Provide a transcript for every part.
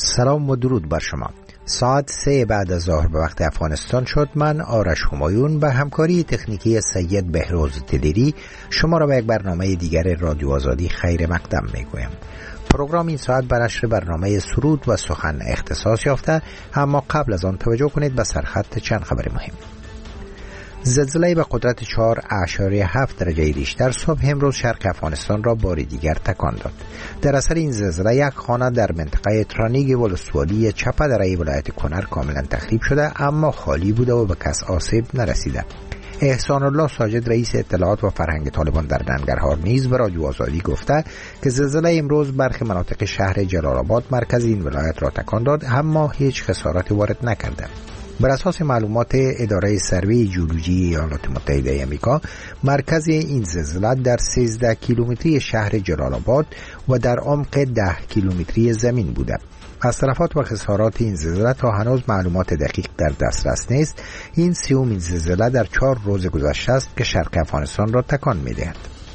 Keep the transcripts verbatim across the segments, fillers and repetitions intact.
سلام و درود بر شما. ساعت سه بعد از ظهر به وقت افغانستان شد. من آرش همایون به همکاری تکنیکی سید بهروز تدیری شما را به یک برنامه دیگر رادیو آزادی خیر مقدم میگویم. پروگرام این ساعت به نشر برنامه سرود و سخن اختصاص یافته، اما قبل از آن توجه کنید به سرخط چند خبر مهم. زلزله به قدرت چهار اعشاریه هفت درجه ریشتر صبح امروز شرق افغانستان را بار دیگر تکان داد. در اثر این زلزله یک خانه در منطقه ترانیگ ولسوالی چپه دره ولایت کنر کاملا تخریب شده، اما خالی بوده و به کس آسیب نرسیده. احسان الله ساجد رئیس اطلاعات و فرهنگ طالبان در ننگرهار نیز به رادیو آزادی گفته که زلزله امروز برخی مناطق شهر جلال آباد مرکز این ولایت را تکان داد، اما هیچ خسارتی وارد نکرده. بر اساس معلومات اداره سروی جیولوژی ایالات متحده آمریکا، مرکز این زلزله در سیزده کیلومتری شهر جلال آباد و در عمق ده کیلومتری زمین بوده. از تلفات و خسارات این زلزله تا هنوز معلومات دقیق در دسترس نیست. این سیومین زلزله در چهار روز گذشته است که شرق افغانستان را تکان می‌دهد.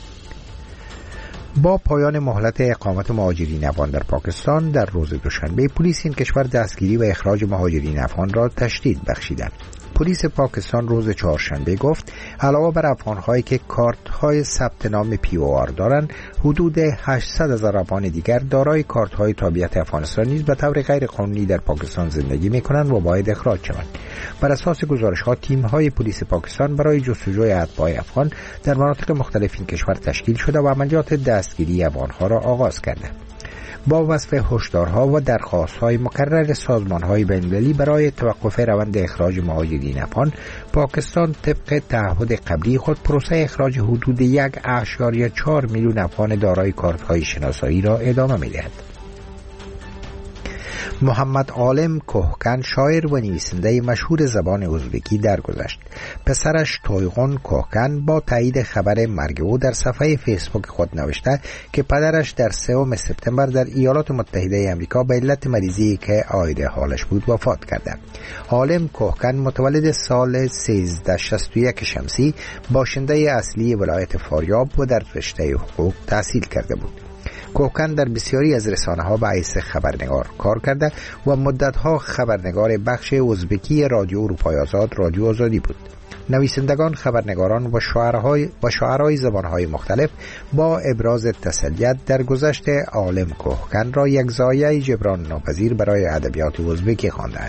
با پایان مهلت اقامت مهاجرین افغان در پاکستان در روز دوشنبه، پلیس این کشور دستگیری و اخراج مهاجرین افغان را تشدید بخشیده. پلیس پاکستان روز چهارشنبه گفت علاوه بر افغان‌هایی که کارت‌های ثبت نام پی او آر دارند، حدود هشتصد هزار افغان دیگر دارای کارت‌های تابعیت افغانستان نیز به طور غیرقانونی در پاکستان زندگی می‌کنند و باید اخراج شوند. بر اساس گزارش‌ها، تیم‌های پلیس پاکستان برای جستجوی اتباع افغان در مناطق مختلف این کشور تشکیل شده و عملیات دستگیری افغان‌ها را آغاز کرده. با وصف هشدارها و درخواست‌های مکرر سازمان‌های بین‌المللی برای توقف روند اخراج مهاجرین افغان، پاکستان طبق تعهد قبلی خود پروسه اخراج حدود یک اعشاریه چهار میلیون افغان دارای کارت‌های شناسایی را ادامه می‌دهد. محمد عالم کوهکن، شاعر و نویسنده مشهور زبان ازبکی درگذشت. پسرش تویغون کوهکن با تایید خبر مرگ او در صفحه فیسبوک خود نوشته که پدرش در سوم سپتامبر در ایالات متحده آمریکا به علت مریضی که عاید حالش بود وفات کرده. عالم کوهکن متولد سال سیزده شصت و یک شمسی، باشنده اصلی ولایت فاریاب و در رشته حقوق تحصیل کرده بود. کوهکن در بسیاری از رسانه‌ها به حیث خبرنگار کار کرده و مدت‌ها خبرنگار بخش ازبکی رادیو اروپای آزاد رادیو آزادی بود. نویسندگان، خبرنگاران و شاعرهای و شاعرای زبان‌های مختلف با ابراز تسلیت در گذشت عالم کوهکن را یک زایه جبران ناپذیر برای ادبیات ازبکی خواندند.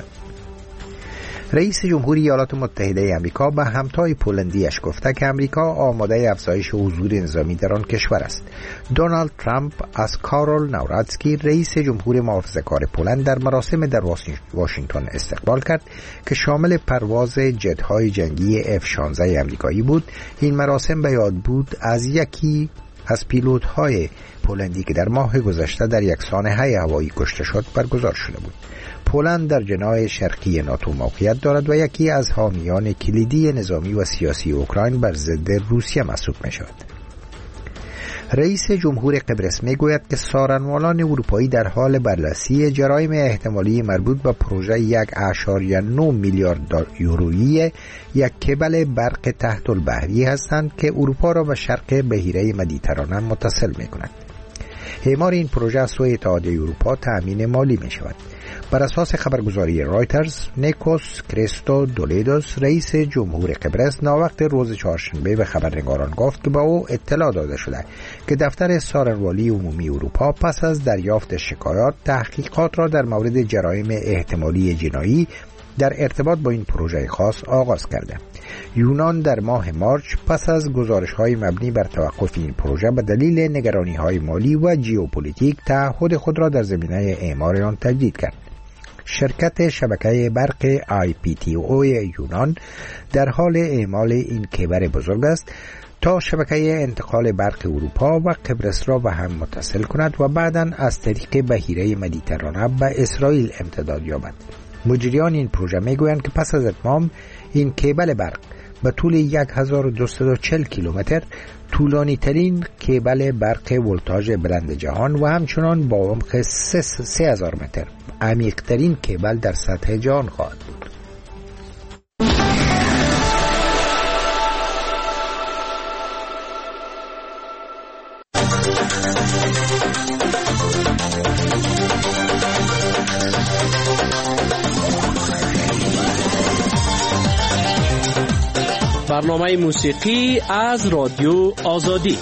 رئیس جمهوری ایالات متحده آمریکا به همتای پولندیش گفته که آمریکا آماده افزایش حضور نظامی در آن کشور است. دونالد ترامپ از کارول ناوراتسکی، رئیس جمهور محافظه‌کار پولند، در مراسم در واشنگتن استقبال کرد که شامل پرواز جت‌های جنگی اف شانزده آمریکایی بود. این مراسم به یاد بود از یکی از پیلوت‌های پولندی که در ماه گذشته در یک سانحه هوایی کشته شد برگزار شده بود. پولند در جناح شرقی ناتو موقعیت دارد و یکی از حامیان کلیدی نظامی و سیاسی اوکراین بر ضد روسیه محسوب می شود. رئیس جمهور قبرس می گوید که سارنوالان اروپایی در حال بررسی جرایم احتمالی مربوط به پروژه یک اعشاریه نه میلیارد یورویی یک کبل برق تحت البحری هستند که اروپا را به شرق بحیره مدیترانه متصل می کند. اعمار این پروژه از سوی اتحادیه اروپا تأمین مالی می شود. بر اساس خبرگزاری رایترز، نیکوس کریستو دولیدوس، رئیس جمهور قبرس، ناوقت روز چهارشنبه به خبرنگاران گفت که به او اطلاع داده شده که دفتر سارنوالی عمومی اروپا پس از دریافت شکایات تحقیقات را در مورد جرایم احتمالی جنایی در ارتباط با این پروژه خاص آغاز کرده. یونان در ماه مارچ پس از گزارش‌های مبنی بر توقف این پروژه به دلیل نگرانی‌های مالی و ژئوپلیتیک تعهد خود را در زمینه اعمار آن تجدید کرد. شرکت شبکه برق آی پی تی او یونان در حال اعمال این کبر بزرگ است تا شبکه انتقال برق اروپا و قبرس را به هم متصل کند و بعداً از طریق بحیره مدیترانه به اسرائیل امتداد یابد. مجریان این پروژه میگویند که پس از اتمام این کیبل برق به طول هزار و دویست و چهل کیلومتر طولانی ترین کیبل برق ولتاژ بلند جهان و همچنان با عمق سه هزار متر عمیق ترین کیبل در سطح جهان خواهد بود. برنامه موسیقی از رادیو آزادی.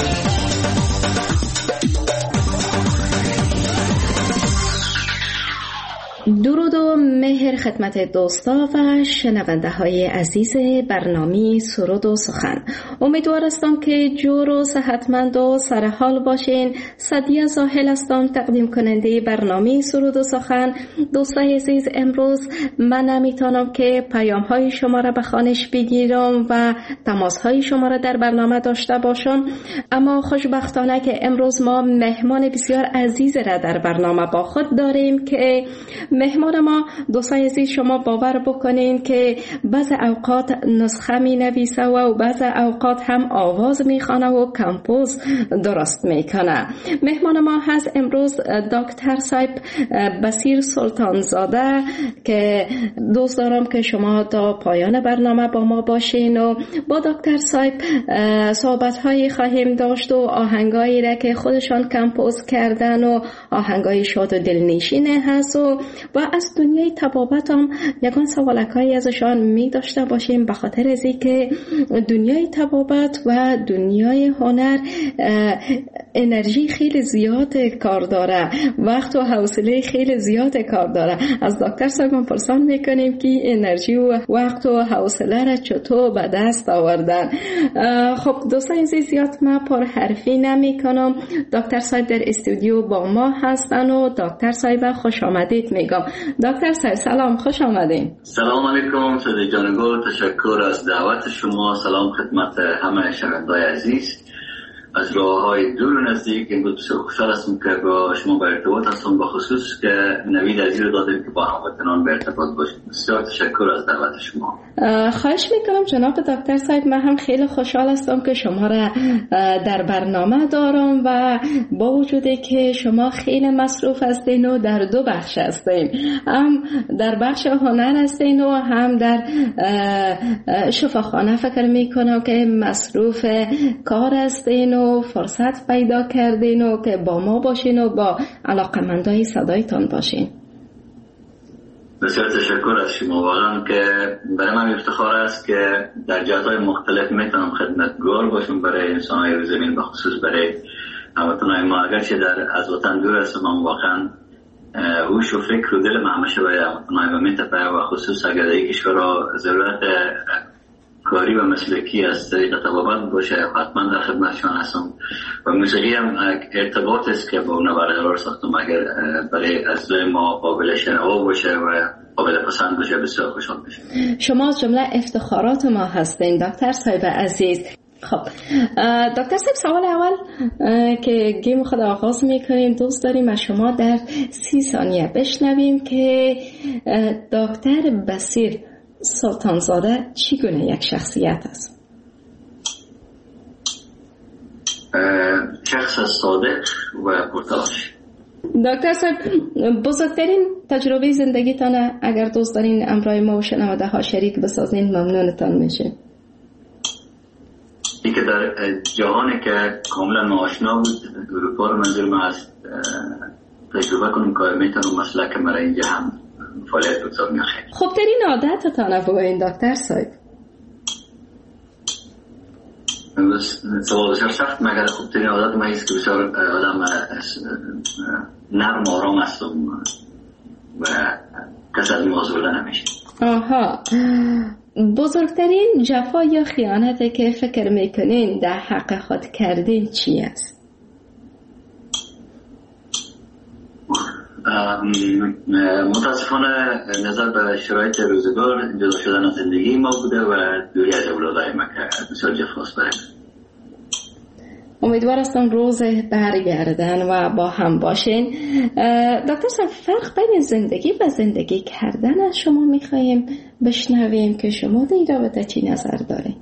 درود و مهر خدمت دوستا و شنونده های عزیز برنامه سرود و سخن. امیدوار هستم که جور و صحتمند و سرحال باشین. سعدیه زاهل هستم، تقدیم کننده برنامه سرود و سخن. دوستای عزیز، امروز من نمیتونم که پیام های شما را به خوانش بگیرم و تماس های شما را در برنامه داشته باشم، اما خوشبختانه که امروز ما مهمان بسیار عزیز را در برنامه با خود داریم که مهمان ما دوستای عزیز شما باور بکنین که بعض اوقات نسخه می نویسه و بعض اوقات هم آواز می خوانه و کمپوز درست می کنه. مهمان ما هست امروز دکتر صاحب بصیر سلطانزاده که دوست دارم که شما تا پایان برنامه با ما باشین و با دکتر صاحب صحبت هایی خواهیم داشت و آهنگایی را که خودشان کمپوز کردن و آهنگای شاد و دلنشینه هست و و از دنیای طبابت هم یکان سوالکایی ازشان می داشته باشیم، به خاطر از اینکه دنیای طبابت و دنیای هنر انرژی خیلی زیاد کار داره، وقت و حوصله خیلی زیاد کار داره. از دکتر صاحب پرسان میکنیم که انرژی و وقت و حوصله را چطور به دست آوردن. خب دوستان عزیز، زیاد ما پر حرفی نمی کنم. دکتر صاحب در استودیو با ما هستن و دکتر صاحب خوش آمدید میگم. دکتر صاحب سلام، خوش آمدین. سلام علیکم سعدی جان گل، تشکر از دعوت شما. سلام خدمت همه شنوندگان عزیز از راه‌های دور و نزدیک. امروز بسیار خوشحال هستم که با شما به ارتباط هستم، به خصوص که نوید عزیز رو دادیم که با هموطنان به ارتباط باشیم. بسیار تشکر از دعوت شما. خواهش میکنم جناب دکتر صاحب. من هم خیلی خوشحال هستم که شما را در برنامه دارم و با وجودی که شما خیلی مصروف هستین و در دو بخش هستین، هم در بخش هنر هستین و هم در شفاخانه. فکر میکنم که مصروف کار هستین و فرصت پیدا کردین و که با ما باشین و با علاقمندای صدایتان باشین. بسیار تشکر از شما. واقعا که برای من افتخار است که در جهات‌های مختلف میتونم خدمتگار باشم برای انسان‌های روی زمین، بخصوص برای هموطنان ما. اگرچه در از وطن دور هستم، اما واقعا هوش و فکر و دل من همیشه برای هموطنان ما میتپه و خصوص اگر در کشورها ضرورت کاری و مسلکی از طریق طبابت باشه، حتما در خدمتشان هستم. و موسیقی هم ارتباط است که با اون برقرار ساختم. اگر برای اصل ما قابل شنوا باشه و قابل پسند باشه، بسیار خوشحال میشم. شما از جمله افتخارات ما هستین دکتر صاحب عزیز. خب دکتر صاحب، سوال اول که گیم خود آغاز میکنیم، دوست داریم از شما در سی ثانیه بشنویم که دکتر بصیر سلطانزاده چی گونه یک شخصیت است؟ شخص صادق و پرتلاش. دکتر صاحب، بزرگترین تجربه زندگیتانه اگر دوست دارین امرای ما و شنونده ها شریک بسازین ممنونتان میشه. این که در جهانی که کاملا ناآشنا بود، اروپا رو منظور ما است، تجربه کنیم که میتونم مسلک مرا اینجا هم فعالیت بگذار میخواه. خب ترین عادتتان بگوین دکتر صاحب. سوال بسیار سخت، مگر خوب ترین عادت ما ایست که بسیار آدم نرم آرام هستم و کس از موضوع نمیشه. آها، بزرگترین جفا یا خیانتی که فکر میکنین در حق خود کردین چی است؟ متاسفانه نظر به شرایط روزگار جدا شدن از زندگی ما بوده و دوری از اولادای ما که بسیار جفاست برای امیدوار هستم روز برگردن و با هم باشین. دکتر صاحب، فرق بین زندگی و زندگی کردن از شما میخواییم بشنویم که شما در این رابطه چی نظر دارین؟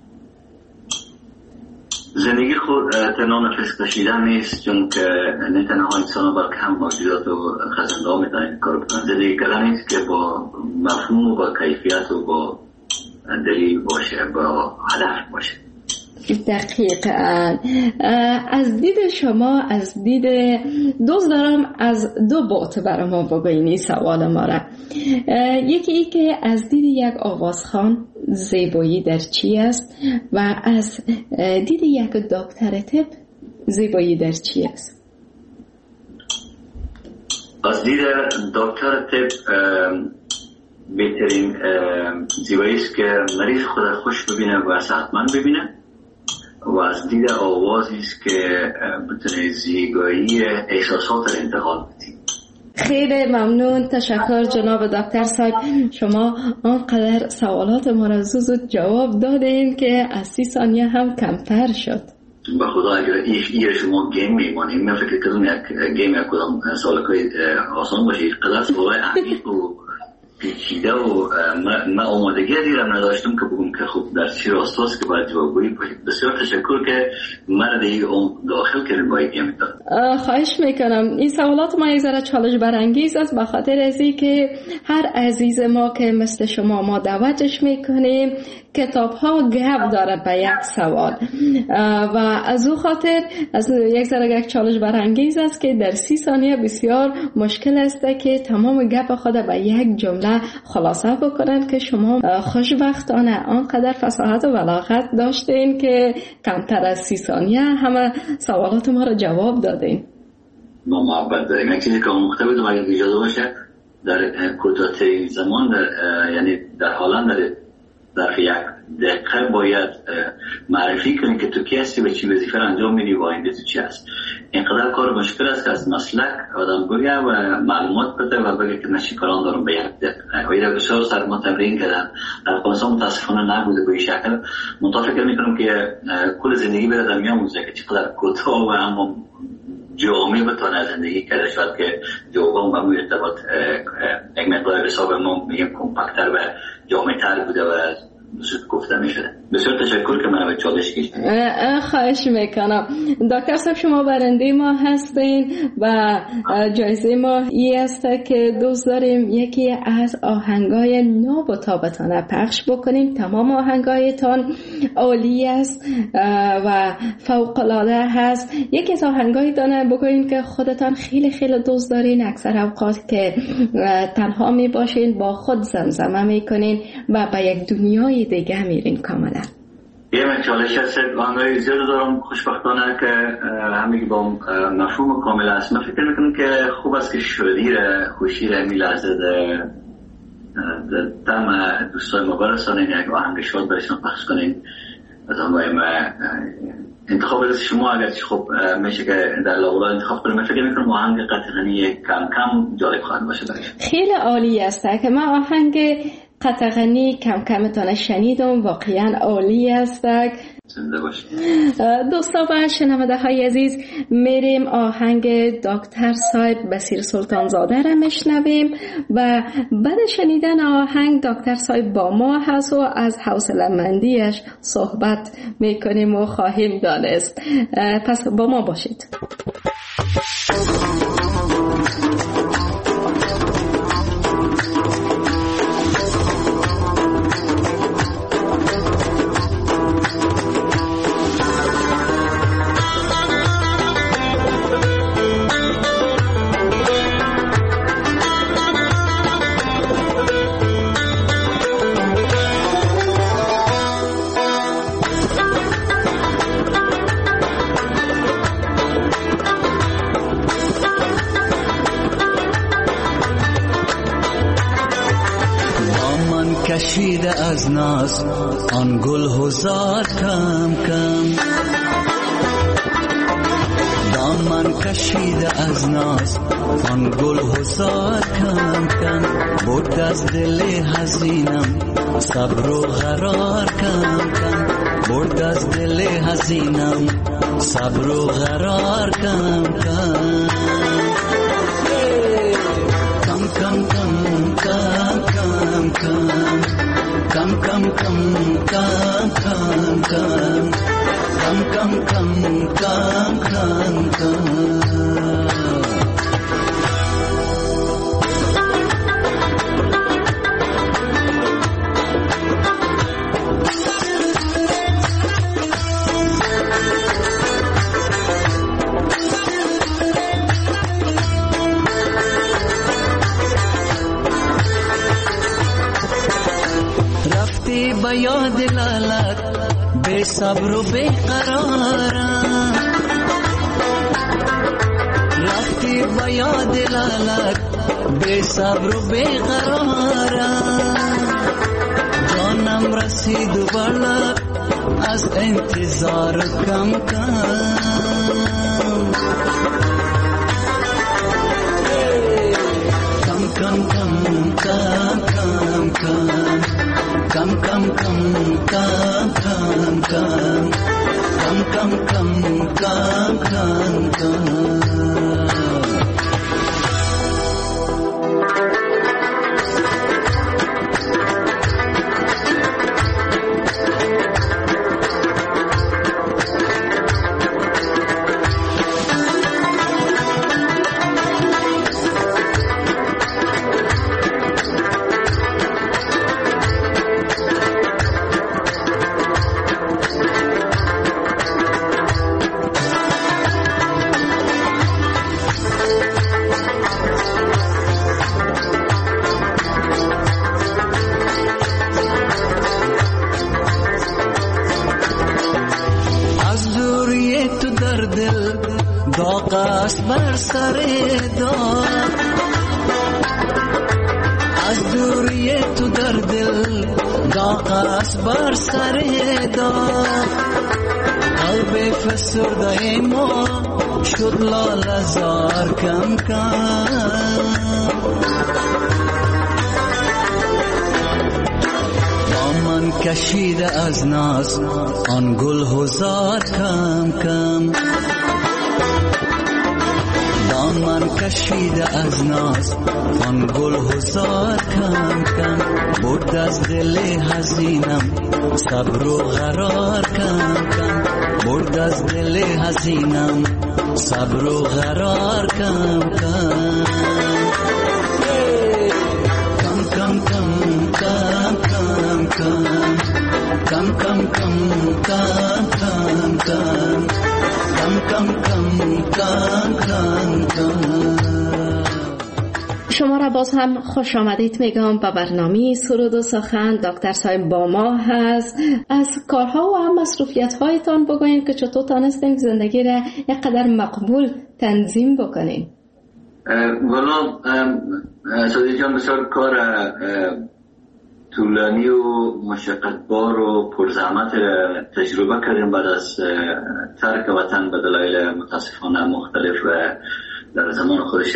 زندگی خود تنها نفس کشیدن نیست، چون که نه تنها انسان بلکه هم موجودات و خزنده ها میتونن کار بکنن. زندگی کردن نیست که با مفهوم و با کیفیت و با دلیل باشه، با هدف باشه. دقیقاً. از دید شما، از دید دوست دارم از دو بعد برای ما بگوینی سوال ما را. یکی ای که از دید یک آوازخوان زیبایی در چی است و از دید یک دکتر طب زیبایی در چی است؟ از دید دکتر طب بهترین زیبایی است که مریض خود خوش ببینه و صحتمند ببینه و از دید آوازی است که بتونه زیبایی احساسات را انتقال بده. خیلی ممنون، تشکر جناب دکتر صاحب. شما آنقدر سوالات ما را زود جواب دادین که از سی ثانیه هم کمتر شد. به خدا اگر این شما گیم میمانیم، من فکر کردم یک گیم یک کدام سوالکای آسان باشه، قدر سوالای عمیق و پیچیده و من آمادگی دیرم نداشتم که بگم که خب در چی راستاست که باید جوابگویی باشید. بسیار تشکر که مرد این داخل کردن با این گیم داد. خواهش میکنم. این سوالات ما یک ذره چالش برانگیز است به خاطر ازی که هر عزیز ما که مثل شما ما دعوتش میکنیم کتاب ها گپ داره به یک سوال و از او خاطر از یک ذره یک چالش برانگیز است که در سی ثانیه بسیار مشکل است که تمام گپ خود به یک جمله خلاصه بکنن که شما خوشبختانه آنقدر فصاحت و بلاغت داشتین که کمتر از سی ثانیه همه سوالات ما را جواب دادین. ما محبت داریم. یک چیزی که مختلف و اگر اجازه باشه در کوتاه‌ترین زمان در یعنی در حالا در در یک دقیقه باید معرفی کنی که تو کی هستی و چی وظیفه انجام میدی و آینده تو چی هست. اینقدر کار مشکل است که از مسلک آدم بگه و معلومات بده و بگه که من چیکاران دارم به یک دقیقه. و این بسیار سر ما تمرین کردن. در افغانستان متاسفانه نبوده به این شکل. متفکر میکنم که کل زندگی به آدم میآموزه که چقدر کوتاه و اما جامعه بتونه زندگی کرده شد که جوابم با موی ارتباط یک مقدار حساب ما میگم کمپکتر و جامعه تر بوده و زود گفته میشده. بسیار تشکر که من به چالش کشیدید. خواهش میکنم. دکتر صاحب شما برنده ما هستین و جایزه ما این است که دوست داریم یکی از آهنگای ناب و تابتانه پخش بکنیم. تمام آهنگایتان عالی است و فوق العاده هست. یکی از آهنگایی دانه بگوین که خودتان خیلی خیلی دوست دارین، اکثر اوقات که تنها می باشین با خود زمزمه میکنین و به یک دنیای دیگه میرین کاملا. یه من چالش هست آنگاهی زیاد دارم خوشبختانه که همگی با مفهوم کامل است. من فکر میکنم که خوب است که شادی را خوشی را می لحظه در دم دوستای ما برسانین، یک آهنگ شاد برشان پخش کنین. از آنگاهی من انتخاب از شما اگر خب میشه که در لاغولا انتخاب کنیم. من فکر میکنم آهنگ قطغنی کم کم جالب خواهد باشه برش. خیلی عالی است که من آهنگ قطغنی کم کمتان شنیدم، واقعا عالی است. زنده باشید دوستان و شنونده های عزیز، میریم آهنگ دکتر صاحب بصیر سلطانزاده را میشنویم و بعد شنیدن آهنگ دکتر صاحب با ما هست و از حوصله‌مندیش صحبت میکنیم و خواهیم دانست. پس با ما باشید. کشیده از ناز آن گل هزار کم کم، دامن کشیده از ناز آن گل هزار کم کم، برد از دل حزینم صبر و قرار کم کم، برد از دل حزینم صبر و قرار کم کم کم کم کم کم کم کم Come, come, come, come, come, come, come, come, come, come, come. به یاد لالت بے صبر و بے قرارم، رفتی به یاد لالت بے صبر و بے قرارم، جانم رسید و بالا از انتظار کم کم. Come, come, come, come, come, come, come, come, come, come, come, come, come, come, come, come. بر سر دار از دوری تو در دل داغ است بر سر دار، قلب فسرده ما شد لاله زار کم کم. دامن کشیده از ناز آن گل هزار کم کم، دامن کشیده از ناز آن گل هزار کم کم، برد از دل حزینم صبر و قرار کم کم، برد از دل حزینم صبر و قرار کم کم. کم کم کم کم کم کم کم کم کم کم کم کم کم کم کم کم. شما را باز هم خوش آمدید میگم به برنامه سرود و سخن. دکتر صاحب با ما هست. از کارها و هم مصروفیت هایتان بگوین که چطور تانستین زندگی را یک قدر مقبول تنظیم بکنین. والا سادی جان بسیار کار طولانی و مشقتبار و پرزحمت تجربه کردیم بعد از ترک وطن به دلایل متاسفانه مختلف و در زمان خودش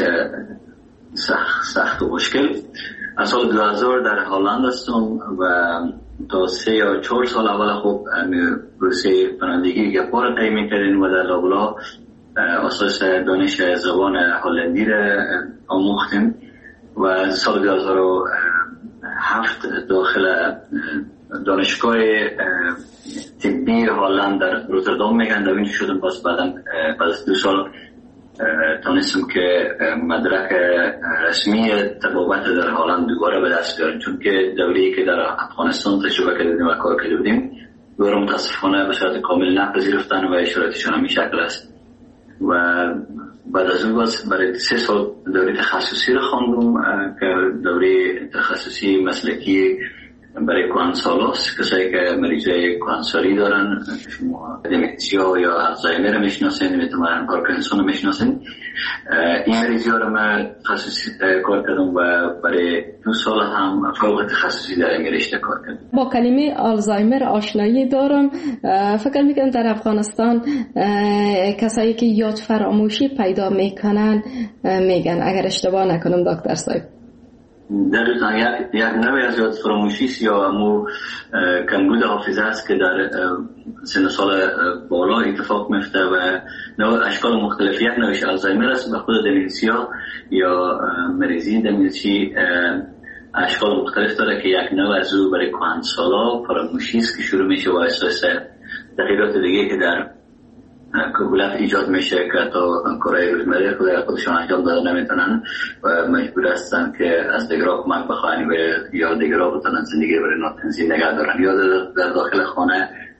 سخت, سخت و مشکل. از سال دو هزار در هلند هستم و تا سه یا چهار سال اول خوب پروسه پناهندگی گپا را طی می‌کردیم و در لابلا اساس دانش زبان هلندی را آموختیم و سال دو هزار و هفت داخل دانشگاه طبی هلند در روتردام میگن در اینجا شدم. باز بعدم بعد از دو سال تانستم که مدرک رسمی طبابت در هلند دوباره به دست بیارم، چون که دوره‌ای که در افغانستان تجربه کردیم و کار کرده بودیم دوباره متاسفانه به صورت کامل نپذیرفتن و اشاراتشان همین شکل است. و بعد از اون باز برای سه سال دوره تخصصی رو خواندم که دوره تخصصی مسلکی برای کهنسالاست، کسایی که مریضای کهنسالی دارن، شما دمنسیا یا الزایمر میشناسین، میتونن پارکینسون رو میشناسین. این مریضا رو من تخصصی کار کردم و برای دو سال هم فوق تخصصی در این رشته کار کردم. با کلمه آلزایمر آشنایی دارم. فکر میکنم در افغانستان کسایی که یاد فراموشی پیدا میکنن میگن، اگر اشتباه نکنم دکتر صاحب. دقیقا یک نوعی از یاد فراموشی یا امو کمبود حافظه است که در سن سال بالا اتفاق میفته و نوع اشکال مختلف. یک نوعش آلزایمر است و خود دمنسیا یا مریضی دمنسی اشکال مختلف داره که یک نوع از او برای کهنسالا فراموشی است که شروع میشه و اساس تغییرات دیگه که در کهولت ایجاد میشه که تا کارهای روزمره خودشان انجام داده نمیتونن و مجبور هستن که از دیگرها کمک بخواهن یا دیگرها بتونن زندگی برای تنظیم نگه دارن یا در داخل خانه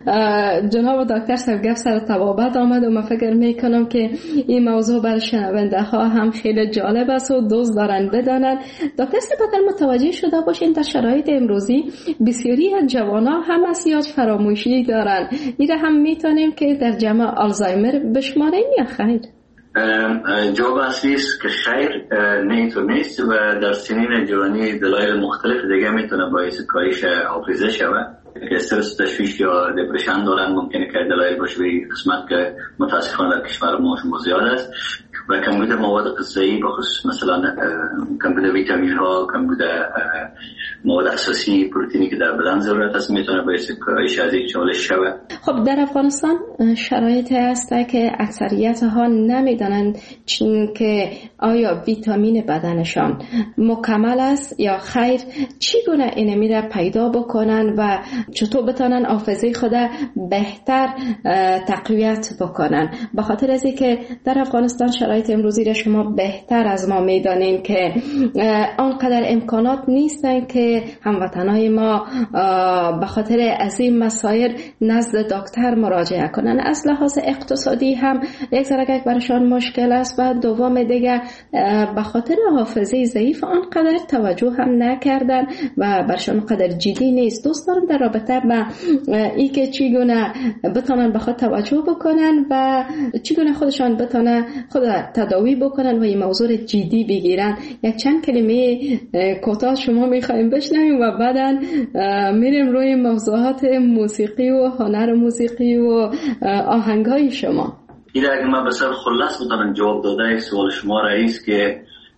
جناب دکتر صاحب گفت سر طبابت آمد و من فکر میکنم که این موضوع برای شنونده ها هم خیلی جالب است و دوست دارن بدانند. دکتر صاحب اگر متوجه شده باشین در شرایط امروزی بسیاری از جوانان هم اسیاج فراموشی دارن، دیگه هم میتونیم که در جمع آلزایمر بشماریم یا خیر؟ جواب اصلی است که خیر نه اینطور نیست و در سنین جوانی دلایل مختلف دیگه میتونه باعث کاهش حافظه شود که استرس، تشویش یا دپرشن دارن. ممکنه که دلایل باشه به قسمت که متاسفانه در کشور ما شما زیاد است و کمبود مواد غذایی بخصوص مثلا کمبود ویتامین ها، کمبود مواد اساسی پروتئینی که در بدن ضرورت است میتونه باعث کاهش از این چالش شود. خب در افغانستان شرایطی هست که اکثریت ها نمیدانند که آیا ویتامین بدنشان مکمل است یا خیر، چگونه این میره پیدا بکنن و چطور بتونن حافظه خود بهتر تقویت بکنن. به خاطر از اینکه در افغانستان شرایط امروزی را شما بهتر از ما میدانیم که آنقدر امکانات نیستن که هموطنای ما به خاطر از این مسائل نزد دکتر مراجعه کنن. از لحاظ اقتصادی هم یک ذره برایشان مشکل است و دوم دیگه به خاطر حافظه ضعیف آنقدر توجه هم نکردن و برشان قدر جدی نیست. دوست دارم در رابطه با ای که چگونه بتونن به خود توجه بکنن و چگونه خودشان بتونن خود تداوی بکنن و این موضوع جدی بگیرن. یک چند کلمه کوتاه شما میخوایم بشنویم و بعدن میریم روی موضوعات موسیقی و هنر موسیقی و آهنگای شما. این اگر من بسر خلاص بتونم جواب داده سوال شما رئیس که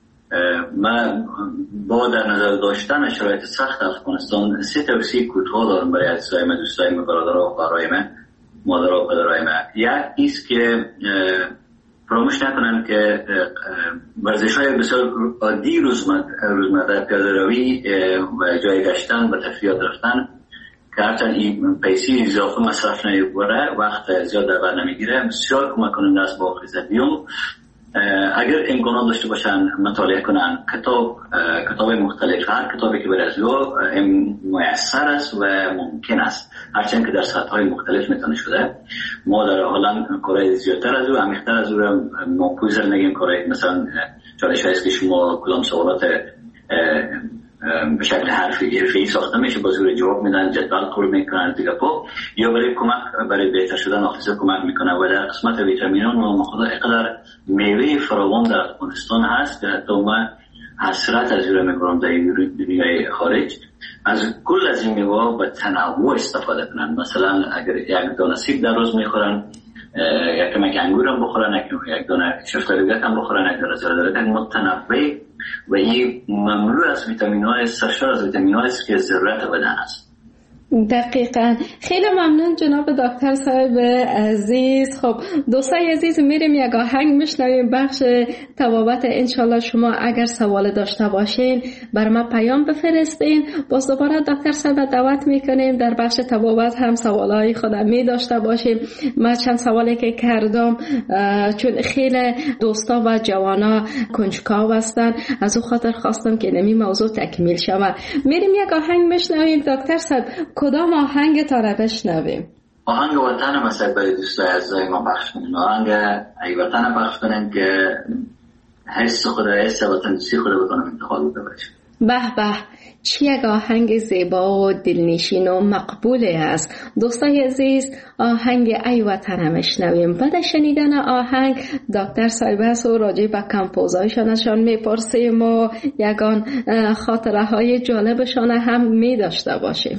من با در نظر داشتن شرایط سخت افغانستان سه توصیه کوتاه دارم برای عزیزای من، دوستای من، برادرها و خواهرای من، مادرها و پدرهای من. یک ایست که فراموش نکنن که ورزش‌های بسیار عادی روزمره، پیاده روی و جای گشتن و تفریحات رفتن که هرچند این پیسی اضافه مصرف نمی‌بره، وقت زیاد در بر نمیگیره، بسیار کمک کننده است با حافظه. دیوم اگر امکانات داشته باشن مطالعه کنن کتاب کتاب مختلف، هر کتابی که برای از او میسر است و ممکن است، هرچند که در سطح‌های مختلف میتونه شده. ما در حالا کارهای زیادتر از او، عمیق‌تر از او را ما پوزر نگیم. کارهای مثلا چالش هست که شما کدام سوالات به شکل حرفی حرفی ساخته میشه با زور جواب میدن، جدول پر میکنن دیگه پا، یا برای کمک برای بهتر شدن حافظه کمک میکنه. و در قسمت ویتامینان ما خدا اینقدر میوه فراوان در افغانستان هست که حتی من حسرت از اون میکنم در دنیای خارج از کل از این میوه به تنوع استفاده کنن. مثلا اگر یک دانه سیب در روز میخورن، یک کمک انگور هم بخورن، یک دانه شفتالوگت هم بخورن، یک دانه زردالو هم متنوع و این مملو از ویتامین های، سرشار از ویتامین های است که ضرورت بدن است. دقیقاً. خیلی ممنون جناب دکتر صاحب عزیز. خب دوستای عزیز میریم یک آهنگ میشنویم بخش طبابت. انشالله شما اگر سوال داشته باشین بر ما پیام بفرستین. باز دوباره دکتر صاحب دعوت میکنیم در بخش طبابت هم سوالای خودم می داشته باشیم. من چند سوالی که کردم چون خیلی دوستا و جوانا کنجکاو هستن، از او خاطر خواستم که نمی موضوع تکمیل شود. میریم یک آهنگ میشنویم. دکتر صاحب کدام آهنگ تا را بشنویم؟ آهنگ وطن مثلا برای دوستای عزیزای ما پخش کنیم. آهنگ ای وطن پخش کنیم که حس خود، حس وطن‌دوستی خود بتونم انتخاب بکنم. به به، چه یک آهنگ زیبا و دلنشین و مقبول است. دوستای عزیز آهنگ ای وطن میشنویم. بعد شنیدن آهنگ دکتر صاحب است و راجع به کمپوزایشانشان میپرسیم و یگان خاطره های جالبشان هم می داشته باشیم.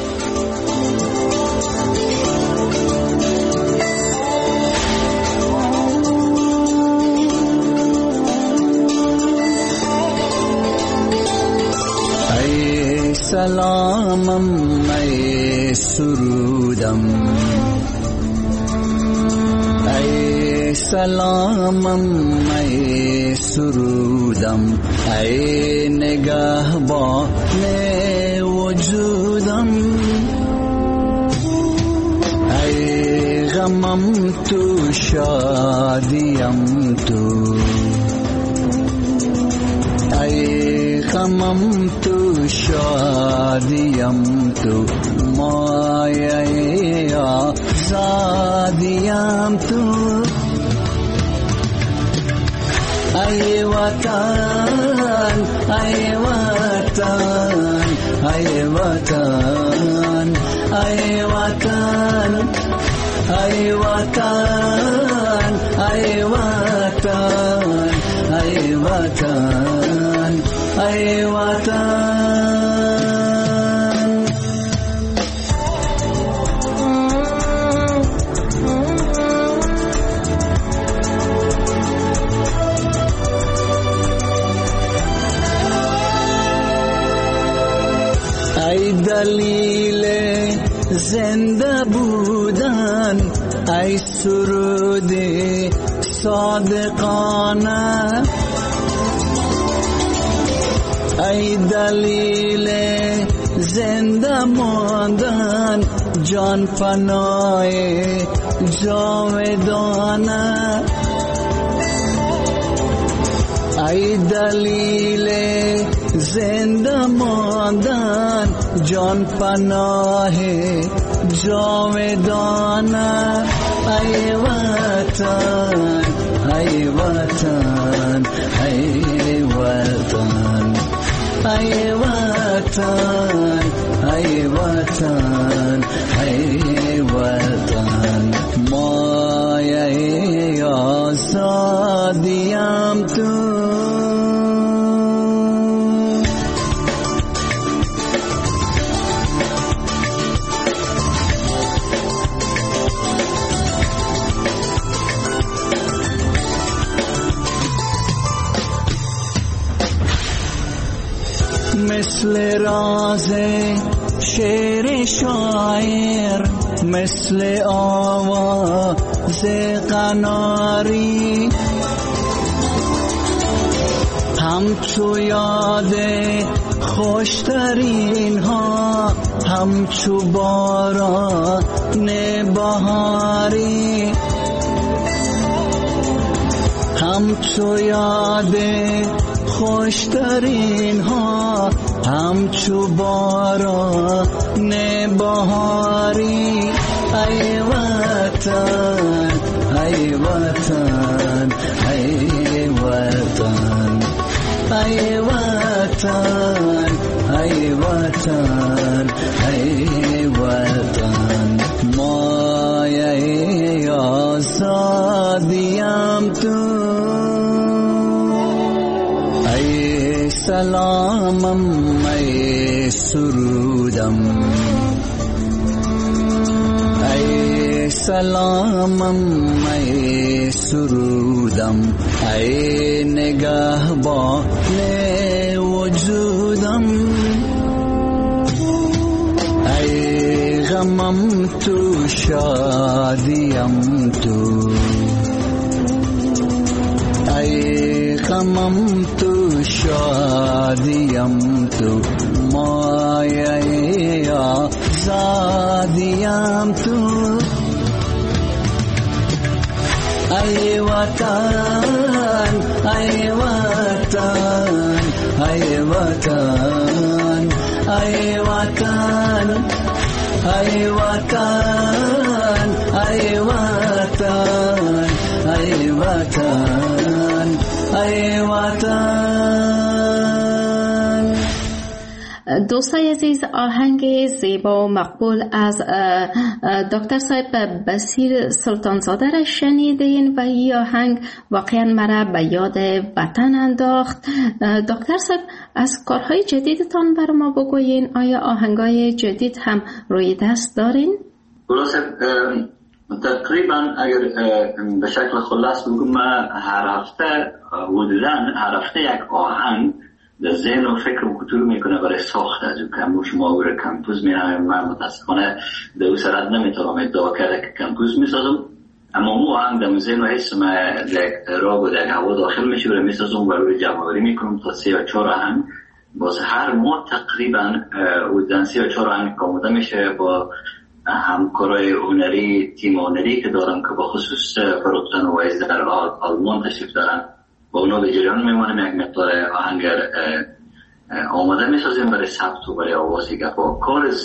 سلامم ای سرودم، ای سلامم ای سرودم، ای نگهبان وجودم، ای غمم تو شادیم تو، ای غمم تو شادیم تو، مایه آزادیم تو ای وطن ای وطن ای وطن ای وطن ای وطن ای وطن ای وطن ای وطن ای دلیل زنده بودن ای سرود صادقانه ای دلیل زنده ماندن جان پناه جاودانه ای دلیل زنده ماندن جان پناه جاودانه ای وطن ای وطن ای وطن ای وطن ای وطن ای وطن مایه آزادیم تو مثل راز شعر شاعر مثل آواز قناری همچو یاد خوشترین ها همچو باران بهاری همچو یاد خوشترین ها همچو باران بهاری ای وطن ای وطن ای وطن ای وطن ای وطن ای وطن مایه آزادیم تو ای سلامم ای سرودم ای سلامم ای سرودم ای نگهبان وجودم ای غمم تو شادیم تو ای غمم تو شادیم تو مایه آزادیم تو ای وطن ای وطن ای وطن ای وطن ای وطن ای وطن ای وطن ای وطن. دوستای عزیز، آهنگ زیبا و مقبول از دکتر صاحب بصیر سلطانزاده را شنیدین و این آهنگ واقعا مرا به یاد وطن انداخت. دکتر صاحب، از کارهای جدیدتان بر ما بگوین. آیا آهنگای جدید هم روی دست دارین؟ درسته، تقریبا اگر به شکل خلاص بگم، من هر هفته حدوداً هر هفته یک آهنگ در ذهن و فکر و کتور میکنه برای ساخت از او کمبوش ماور کمپوز میرم. من متاسفانه در او سرد نمیتونم ادعا کرده که کمپوز میسازم، اما مو آهنگ در ذهن و حس من در راگ و در هوا داخل میشه و میسازم و روی جمعوری میکنم تا سی و چهار آهنگ. باز هر ماه تقریبا حدوداً سی و چهار آهنگ کاموده میشه با همکارای هنری، تیم هنری که دارم که با خصوص فروختن و ویز در آلمان تشریف دارن، با اونا به جریان میمانیم. یک مقدار آهنگر آماده میسازیم برای ثبت و برای آوازی که با کار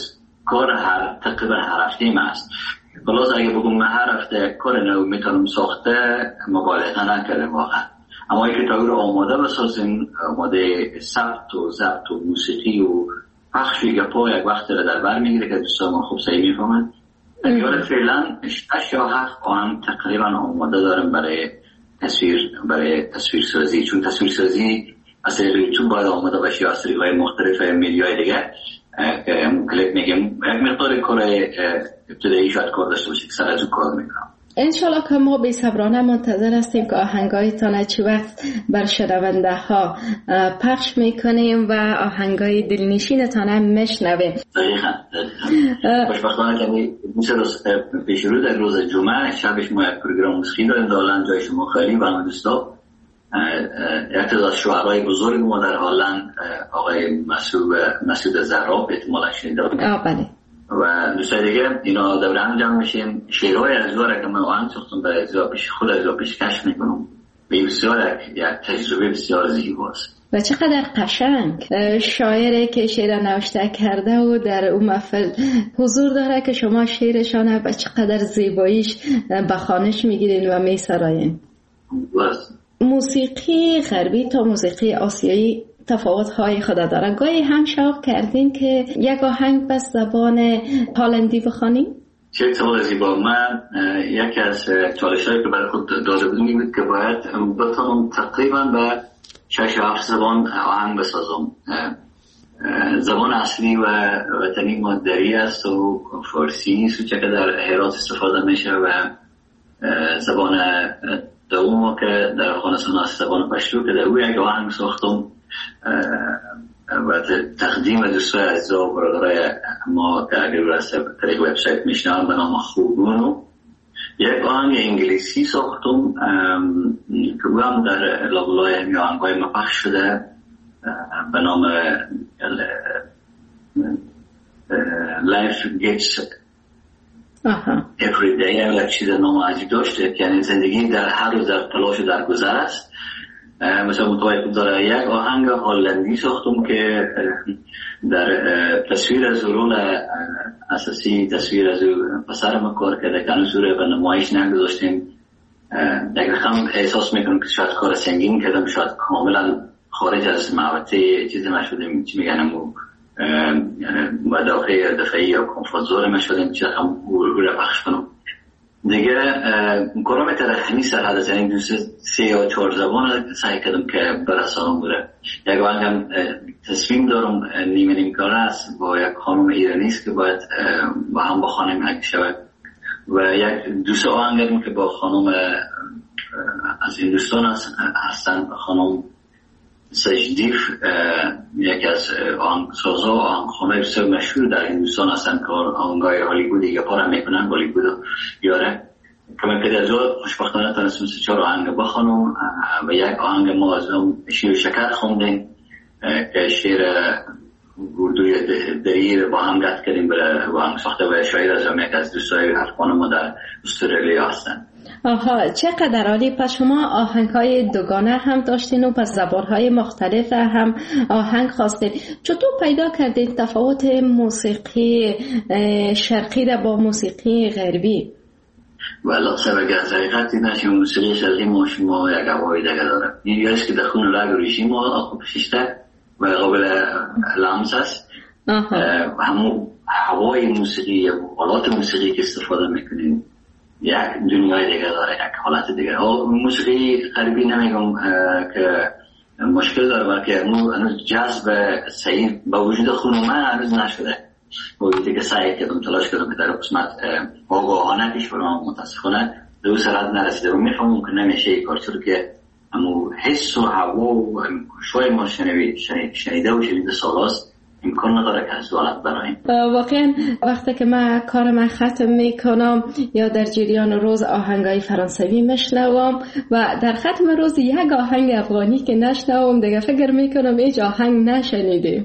کار هر تقریبا هر هفته ما است. خلاص اگه بگم من هر هفته کار نو میتونم ساخته مبالغه نکردم واقعا، اما اگه تا رو آماده بسازیم، آماده ثبت و ضبط و موسیقی و پخش یک پا یک وقت رو در بر میگیره که دوستان ما خوب صحیح میفهمند. اگر فعلا شش یا هفت آهنگ تقریبا آماده دارم برای تصویر برای تصویر سازی، چون تصویر سازی از یوتیوب باید آماده باشه یا از طریق‌های مختلف میدیای دیگه. کلیپ میگم یک مقدار کار ابتدایی شاید کار داشته باشه که سر از اون کار میکنم. انشالله که ما بی صبرانه منتظر هستیم که آهنگایتان چی وقت بر شنونده ها پخش میکنیم و آهنگای دلنشینتان هم میشنویم. دقیقاً خوشبختانه که میشه روز پیش رو در روز جمعه شبش ما یک پروگرام موسیقی داریم در هلند، جای شما خیلی و همه دوستا. یکی از شاعرای بزرگ ما در هلند آقای مسعود مسعود زهراب احتمالاً شنیده بله. و دوستای دیگه اینا دور هم جمع میشیم، شعرهای از داره که من آهنگ ساختم برای اجرا پیش خود اجرا پیشکش میکنم. به بسیار یک تجربه بسیار زیباست و چقدر قشنگ. شاعری که شعر نوشته کرده و در اون محفل حضور داره که شما شعرشانه و چقدر زیباییش به خوانش میگیرین و میسراین. موسیقی غربی تا موسیقی آسیایی تفاوت‌های خود داره. گاهی هم شوق کردین که یک آهنگ به زبان هلندی بخوانیم؟ چه اتفاق زیبا. من یکی از چالش‌هایی که برای خود داده بودم این بود که باید بتونم تقریبا به شش هفت زبان آهنگ بسازم. زبان اصلی و وطنی ما دری است و فارسی است که در هرات استفاده میشه و زبان دوم که در افغانستان است زبان پشتو که در او یک آهنگ ساختم و تقدیم دوستای عزیز و برادرای ما که اگر برسه طریق وبسایت میشنم به نام خوبونو یک آهنگ انگلیسی ساختم که او هم در لابلای همی آهنگای ما پخش شده به نام Life Gets Every Day. یک چیز نام عجیب داشته که یعنی زندگی در هر روز در تلاش و در گذر است. مثلا متوجه داره یک آهنگ هلندی ساختم که در تصویر از رول اساسی تصویر از پسر ما کار کرده که انصوره به نمایش نگذاشتیم. یک رقم احساس میکنم که شاید کار سنگین کردم، شاید کاملا خارج از محوطه چیزی ما شدیم، چی میگنم و مداخل دفعی یا کمفورت زون ما شدیم چی رقم رو پخش کنم دیگه. کارم ترخمی سرحد از این دوست سه یا چهار زبان سعی کردم که برسانم بوده. یک آهنگم تصمیم دارم نیمه نیم کاره است با یک خانم ایرانیست که باید با هم بخوانیم اگه شود و یک دوست آهنگم که با خانم از هندوستان هستن، خانم سجدیف، یکی از آهنگسازا و آهنگخوانای بسیار مشهور در هندوستان هستن که آهنگای هالیوود دیگه پارم میکنن، هالیوود یاره که من که از او خوشبختانه تونستم سه چهار آهنگ بخوانم و یک آهنگ ما از اون شیر و شکر خوندیم که شعر اردوی دری با هم گفت کردیم برای آهنگ ساخته و شاعر از یک از دوستای افغان ما در استرالیا هستن. آها، چقدر عالی. پس شما آهنگ‌های دوگانه هم داشتین و پس زبان‌های مختلف هم آهنگ خواستین. چطور پیدا کردین تفاوت موسیقی شرقی را با موسیقی غربی؟ والا سبب از حقیقت این است که موسیقی شرقی ما شما یک هوای دیگه داره. این یاست که در خون رگ ریشی ما خوب شیشته و قابل لمس است. همون هوای موسیقی و آلات موسیقی که استفاده میکنیم یک دنیای دیگه داره، یک حالت دیگه. موسیقی غربی نمیگم که مشکل داره بلکه هنوز جذب صحیح با وجود خون من هنوز نشده. وقتی که سعی کردم تلاش کردم که در قسمت آگاهانه پیش برم متاسفانه دو سرعت نرسیده و میفهمم که نمیشه این کار، چون که همون حس و هوا و شوی ما شنیده و شنیده سالاست امکان نداره که از حالت برایم. واقعا وقتی که من کار من ختم میکنم یا در جریان روز آهنگای فرانسوی میشنوم و در ختم روز یک آهنگ افغانی که نشنوم دیگه فکر میکنم هیچ آهنگ نشنیدیم.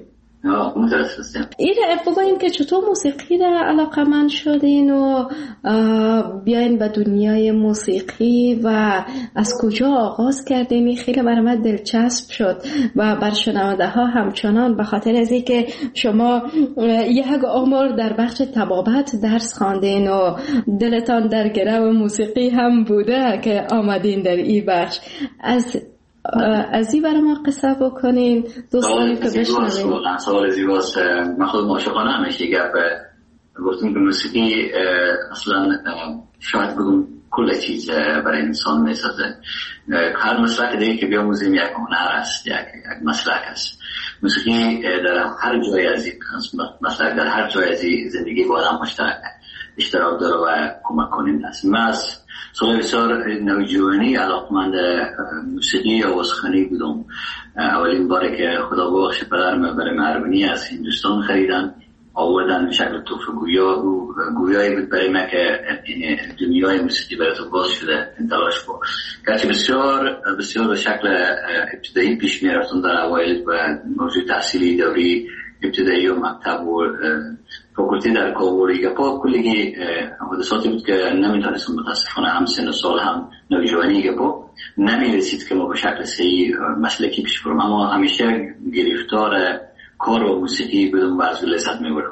این بگوین که چطور موسیقی را علاقه‌مند شدین و بیاین به دنیای موسیقی و از کجا آغاز کردین؟ خیلی برای من دلچسب شد و بر شنونده ها همچنان، به خاطر از اینکه شما یک عمر در بخش طبابت درس خواندین و دلتان در گرو موسیقی هم بوده که آمدین در این بخش. از از این برای ما قصه بکنین دوستانی که بشنوین. واقعا سوال زیباست. من خود عاشقانه همیشه گپ گفتم که موسیقی اصلا شاید بگم کل چیز برای انسان میسازه. هر مسلک دیگه که بیاموزیم یک هنر است، یک مسلک است. موسیقی در هر جای از این مسلک، در هر جای از زندگی با آدم مشترک اشتراک داره و کمک کننده است. من از سال بسیار نوجوانی علاقمند موسیقی آوازخوانی بودم. اولین باره که خدا ببخشه پدرم برای ارمنی از هندوستان خریدن آوردن به شکل تحفه گویا و گویایی بود برای من که دنیای موسیقی برای تو باز شده تلاش با گرچه بسیار بسیار به شکل ابتدایی پیش می رفتم در اوایل و موضوع تحصیلی دوری ابتدایی و مکتب و فاکولتی در کابل گپا کلی حادثاتی بود که نمیتونستم متاسفانه هم سن و سال هم نوجوانی گپا نمیرسید که ما به شکل صحیح مسلکی پیش برم، اما همیشه گرفتار کار و موسیقی بدون و از لذت میبرم.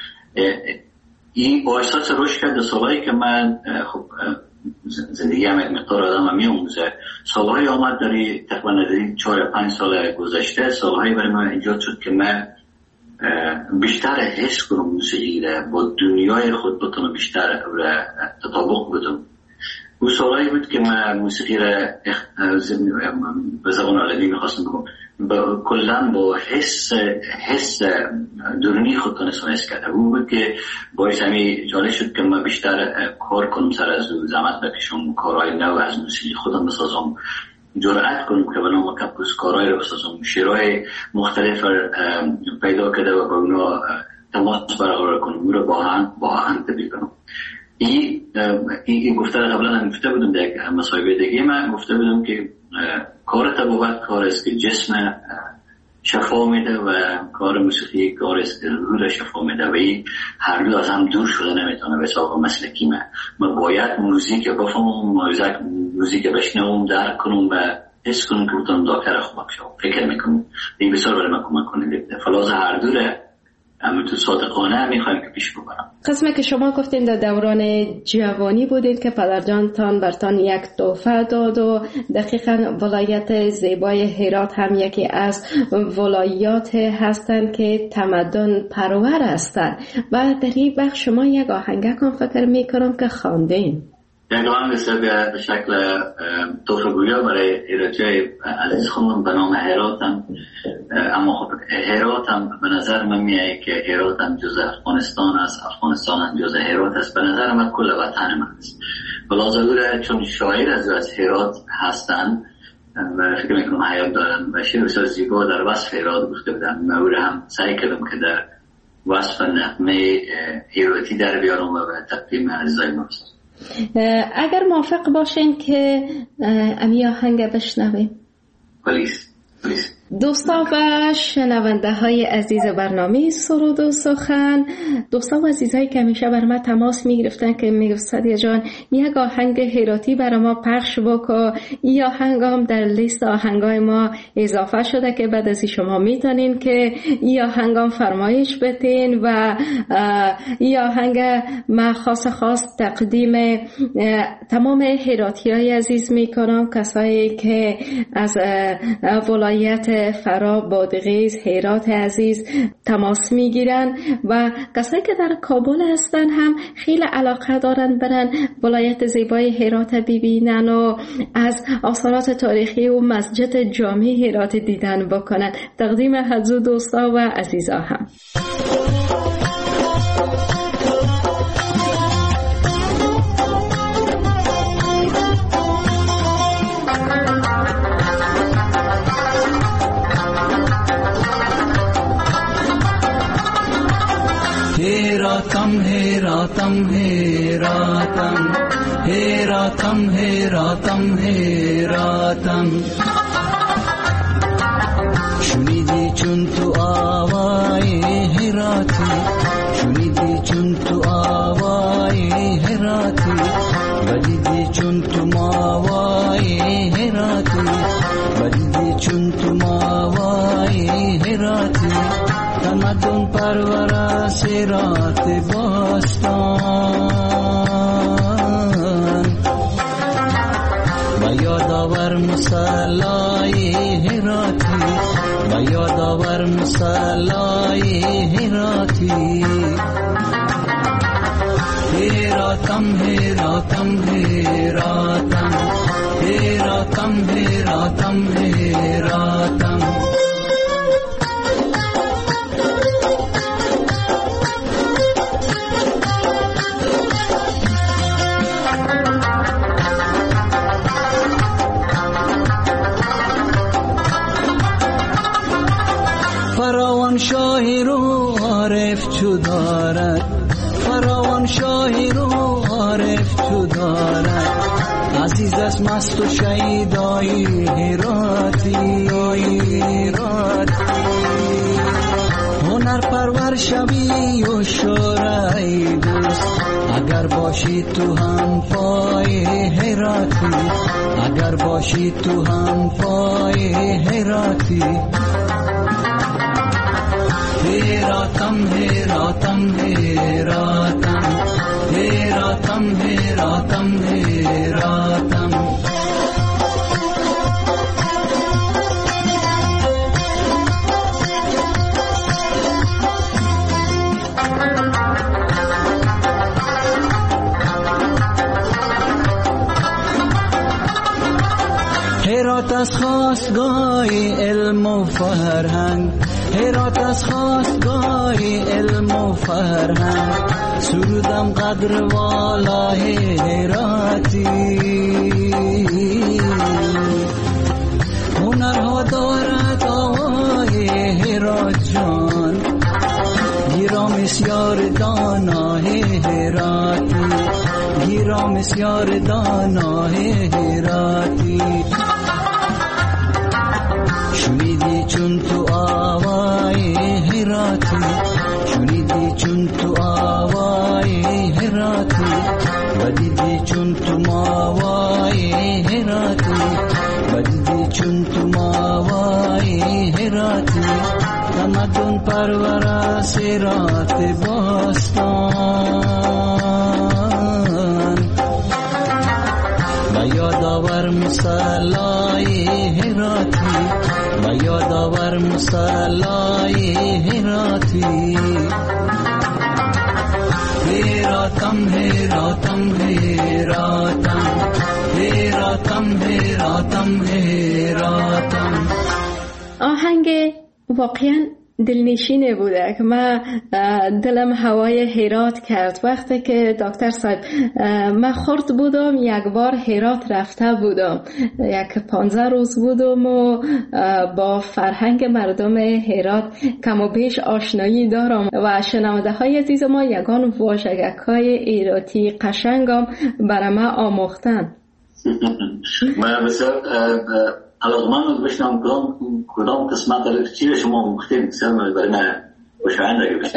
این با احساس رشد کرد سالهایی که من خب زندگی هم یک مقدار آدم هم میاموزه. سالهایی آمد داری تقریبا نداری چهار پنج سال گذشته سالهایی برای من ایجاد شد که من بیشتر حس کنم موسیقی را با دنیای خود بتونم بیشتر تطابق بدم. او سالهایی بود که من موسیقی را به زبان عربی میخواستم بگم کلا با حس حس درونی خود تونستم حس کرده. او بود که باعث همی جالب شد که من بیشتر کار کنم سر از او زحمت بکشم، کارهای نو از موسیقی خودم بسازم، جرأت کنم که بنام کپوس کارهای رو بسازم، شعرهای مختلف پیدا کرده و با اونا تماس برقرار کنم، او رو با هم با هم تبدیل کنم. این این گفته قبلا هم گفته بودم در مصاحبه دیگه من گفته بودم که کار طبابت کار است که جسم شفا میده و کار موسیقی کار است که روح را شفا میده و این هر دو از هم دور شده نمیتونه. به حساب مسلکی من من باید موزیک بفهمم، موزیک بشنوم، درک کنم و حس کنم که بتونم دکتر خوب بشم. فکر میکنم این بسیار برای من کمک کننده. فلاز هر دوره اما تو صادقانه میخوایم که پیش ببرم. قسمه که شما گفتین در دوران جوانی بودید که پدرجانتان برتان یک تحفه داد و دقیقاً ولایت زیبای هرات هم یکی از ولایات هستند که تمدن پرور هستند و در این بخش شما یک آهنگه کن فکر میکنم که خواندین. یک آهنگ به شکل تحفه گویا برای هراتی عزیز خوندم به نام هرات هم. اما خب هرات هم به نظر من میاد که هرات هم جز افغانستان است، افغانستان هم جز هرات است. به نظر من کل وطن من است. بلازدوره چون شاعر از از هرات هستن و فکر میکنم حیات دارن و شعر بسیار زیبا در وصف هرات گفته بودن. من هم سعی کردم که در وصف نغمه هراتی در بیارم و به تقدیم عزیزای ما بسازم. اگر موافق باشین که امی آهنگ بشنویم. پلیس پلیس دوستا و شنونده های عزیز برنامه سرود و سخن، دوستا و عزیزایی که همیشه بر ما تماس می گرفتن که می گفت سعدیه جان یک آهنگ هراتی برای ما پخش بکن. این آهنگ هم در لیست آهنگای ما اضافه شده که بعد از شما میتونین که این آهنگ هم فرمایش بتین و این آهنگ ما خاص خاص تقدیم تمام هراتی های عزیز می کنم، کسایی که از ولایت فرا، بادغیس، هرات عزیز تماس میگیرن و کسایی که در کابل هستن هم خیلی علاقه دارن برن ولایت زیبای هرات ببینن و از آثارات تاریخی و مسجد جامع هرات دیدن بکنن. تقدیم حضور دوستا و عزیزا هم. Heratam, Heratam, Heratam, Heratam, Heratam, Heratam. شنیدی چون تو آوای آور مصلای هراتی و یاد آور مصلای هراتی هراتم هراتم هراتم هراتم هراتم هراتم فراوان شاهی رو عارف چو دارد فراوان شاهی رو عارف چو دارد عزیز از مست و شیدای هراتی هنر پرور شبی و شورای دوست اگر باشی تو هم پای هراتی اگر باشی تو هم پای هراتی هراتم هراتم هراتم هراتم هراتم هراتم هرات از خواستگاه علم و فرهنگ هرات از خواستگاه علم و فرهنگ سرودم قدر والای هراتی هنرها دارد آوای هرات جان گیرا مسیار دانای هراتی گیرا مسیار دانای هراتی شنیدی چون تو آوای هراتی شنیدی چون تو آوای هراتی و دیدی چون تو ماوای هراتی و دیدی چون تو ماوای هراتی تمدن پرور سرات باستان و یاد آور مصلای هراتی و یاد آور مصلای هراتی هراتم هراتم هراتم هراتم هراتم هراتم. آهنگ واقعا دلنشینه بوده که من دلم هوای هرات کرد. وقتی که دکتر صاحب من خرد بودم یک بار هرات رفته بودم، یک پانزده روز بودم و با فرهنگ مردم هرات کم و بیش آشنایی دارم و شنونده های عزیز ما یگان واژگک های ایراتی قشنگم برای من آموختن. من بسیار علاقمند بشنم کدام کدام قسمت در چی شما مختیم بسیار برای من خوشایند اگه بشنم.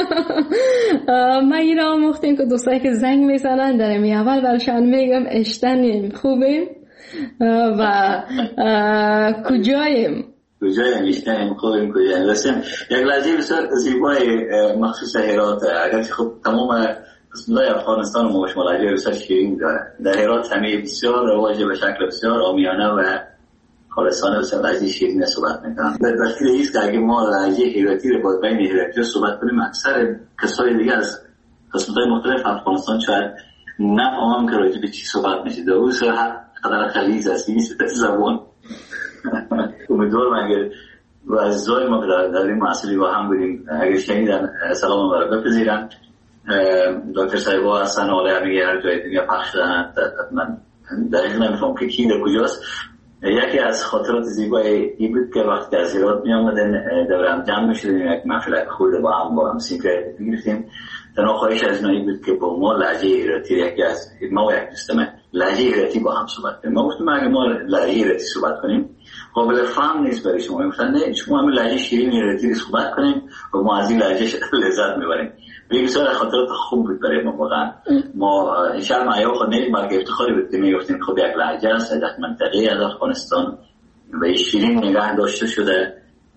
من این را آموختیم که دوستایی که زنگ میزنن در می اول برشان میگم اشتنیم خوبیم و کجاییم کجاییم اشتنیم خوبیم کجاییم. رسیم یک لحظه بسیار زیبای مخصوص هرات اگرچه خب تمام قسمت‌های افغانستان و مشمول لهجه بسیار شیرین داره. در هرات همه بسیار رواج به شکل بسیار عامیانه و خالصانه بسیار لهجه شیرین صحبت میکنن. به دلیل ایست که اگه ما لهجه هراتی رو با بین هراتی صحبت کنیم اکثر کسای دیگه از قسمت‌های مختلف افغانستان شاید نفهمن که راجع به چی صحبت میشه. در اون هر قدر خلیج است این زبان. امیدوارم اگر و عزیزای ما در این محصولی با هم بودیم اگر شنیدن سلام و برکت بپذیرن. دکتر صاحبا هستن حالا همه هر جای دنیا پخش شدن. من دقیق نمیفهم که کی در کجاست. یکی از خاطرات زیبای این بود که وقتی از هرات می آمدن دور هم جمع می شدیم یک محفل خورده با هم با هم سیگرت می‌گرفتیم. تنها خواهش از نایی بود که با ما لهجه هراتی یکی از ما و یک دوستم لهجه هراتی با هم صحبت کنیم. ما گفتیم اگه ما لهجه هراتی صحبت کنیم قابل فهم نیست برای شما. گفتن نه شما همین لهجه شیرین هراتی صحبت کنیم و ما از این لهجه لذت میبریم. بسیار خاطرات خوب بود برای ما واقعا. ما ان شاء الله ما خود نیم که افتخاری بود که میگفتیم خب یک لهجه است در منطقه از افغانستان و شیرین نگاه داشته شده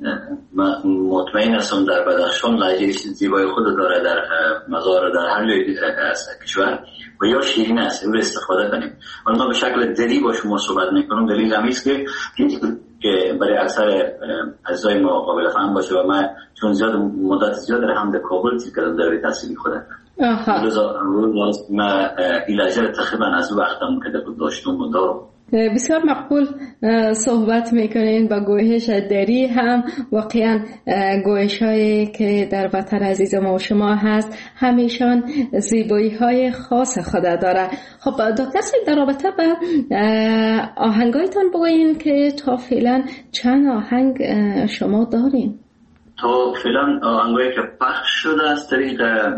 مطمئن هستم در بدخشان لهجه زیبای خود داره، در مزار، در هر جای از کشور و یا شیرین است، او استفاده کنیم. ما به شکل دلی با شما صحبت میکنم، دلیل همین است که که برای اکثر عزیزای ما قابل فهم باشه و من چون زیاد مدت زیاد در هم در کابل کردم در تحصیلی خودم. آها. روز ما ایلاجه تقریبا از وقتم که داشتم و دارم. بسیار مقبول صحبت میکنین. با گویش دری هم واقعا گویش هایی که در وطن عزیز ما و شما هست همیشان زیبایی های خاص خود داره. خب دکتر صاحب در رابطه با آهنگایتان بگوین که تا فعلا چند آهنگ شما دارین؟ تا فعلا آهنگایی که پخش شده از طریق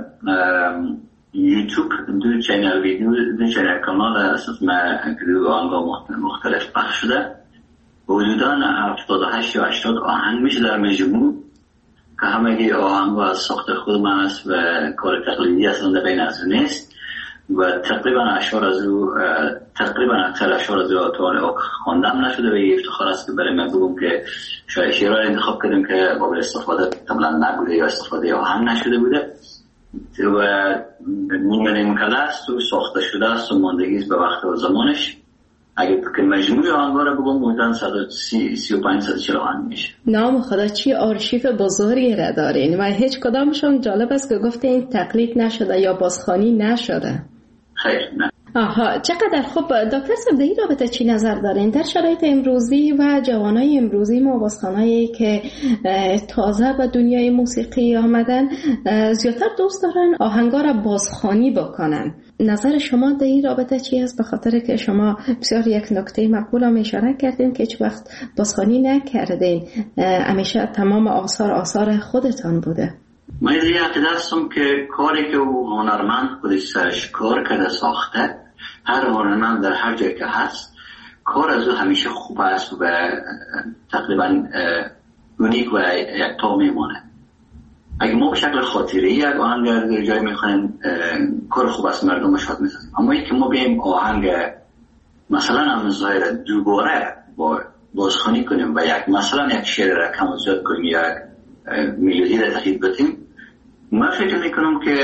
یوتیوب دو چینل ویدیو دو چینل کانال اساس ما دو آهنگ مختلف پخش شده. حدوداً هفتاد و هشت یا هشتاد آهنگ میشه در مجموع که همگی آهنگ از ساخت خود من است و کار تقلیدی اصلا بین از نیست و تقریبا اشعار از او تقریبا اکثر اشعار از او تا خواندم نشده و یه افتخار است که برای من بگم که شاید شعرها انتخاب کردیم که قابل استفاده کاملا نبوده یا استفاده آهنگ نشده بوده و نیمه نیمکده است و ساخته شده است و ماندگی است به وقت و زمانش. اگه که مجموعی آهنگا رو بگم بودن صد و سی و پنج صد و چهل آهنگ میشه. نام خدا چی آرشیف بزرگی را دارین و هیچ کدامشون جالب است که گفته این تقلید نشده یا بازخوانی نشده. خیر نه. آها، چقدر خوب. دکتر صاحب در این رابطه چی نظر دارین؟ در شرایط امروزی و جوانای امروزی ما بازخوانایی که تازه به دنیای موسیقی آمدن زیادتر دوست دارن آهنگا را بازخوانی بکنن. نظر شما در این رابطه چی است؟ به خاطر که شما بسیار یک نکته مقبول هم اشاره کردین که هیچ وقت بازخوانی نکردین، همیشه تمام آثار آثار خودتان بوده. من دیگه عقیده هستم که کاری که او هنرمند خودش سرش کار کرده ساخته، هر هنرمند در هر جای که هست کار از او همیشه خوب است و تقریبا اونیک و یک تا میمونه. اگه ما به شکل خاطره یک آهنگ در جای میخوایم کار خوب است مردم شاد میسازیم، اما این که ما بیم آهنگ مثلا هم ظاهر دوباره با بازخوانی کنیم و یک مثلا یک شعر را کم و زیاد کنیم یا یک میلودی را تقیید بتیم، من فکر میکنم که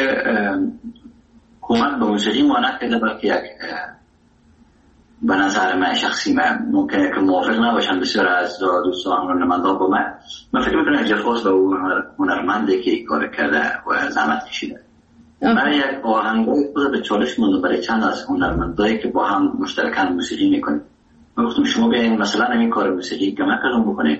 کمک به موسیقی ما نکرده بلکه یک به نظر من شخصی من ممکنه که موافق نباشن بسیار از دوستان هنرمندان با من من فکر میکنم جفاس به اون هنرمنده که کار کرده و زحمت کشیده. برای یک آهنگای خود به چالش مونده برای چند از هنرمندایی که با هم مشترکاً موسیقی میکنیم. من گفتم شما بیاین مثلا این کار موسیقی که من کردم بکنید.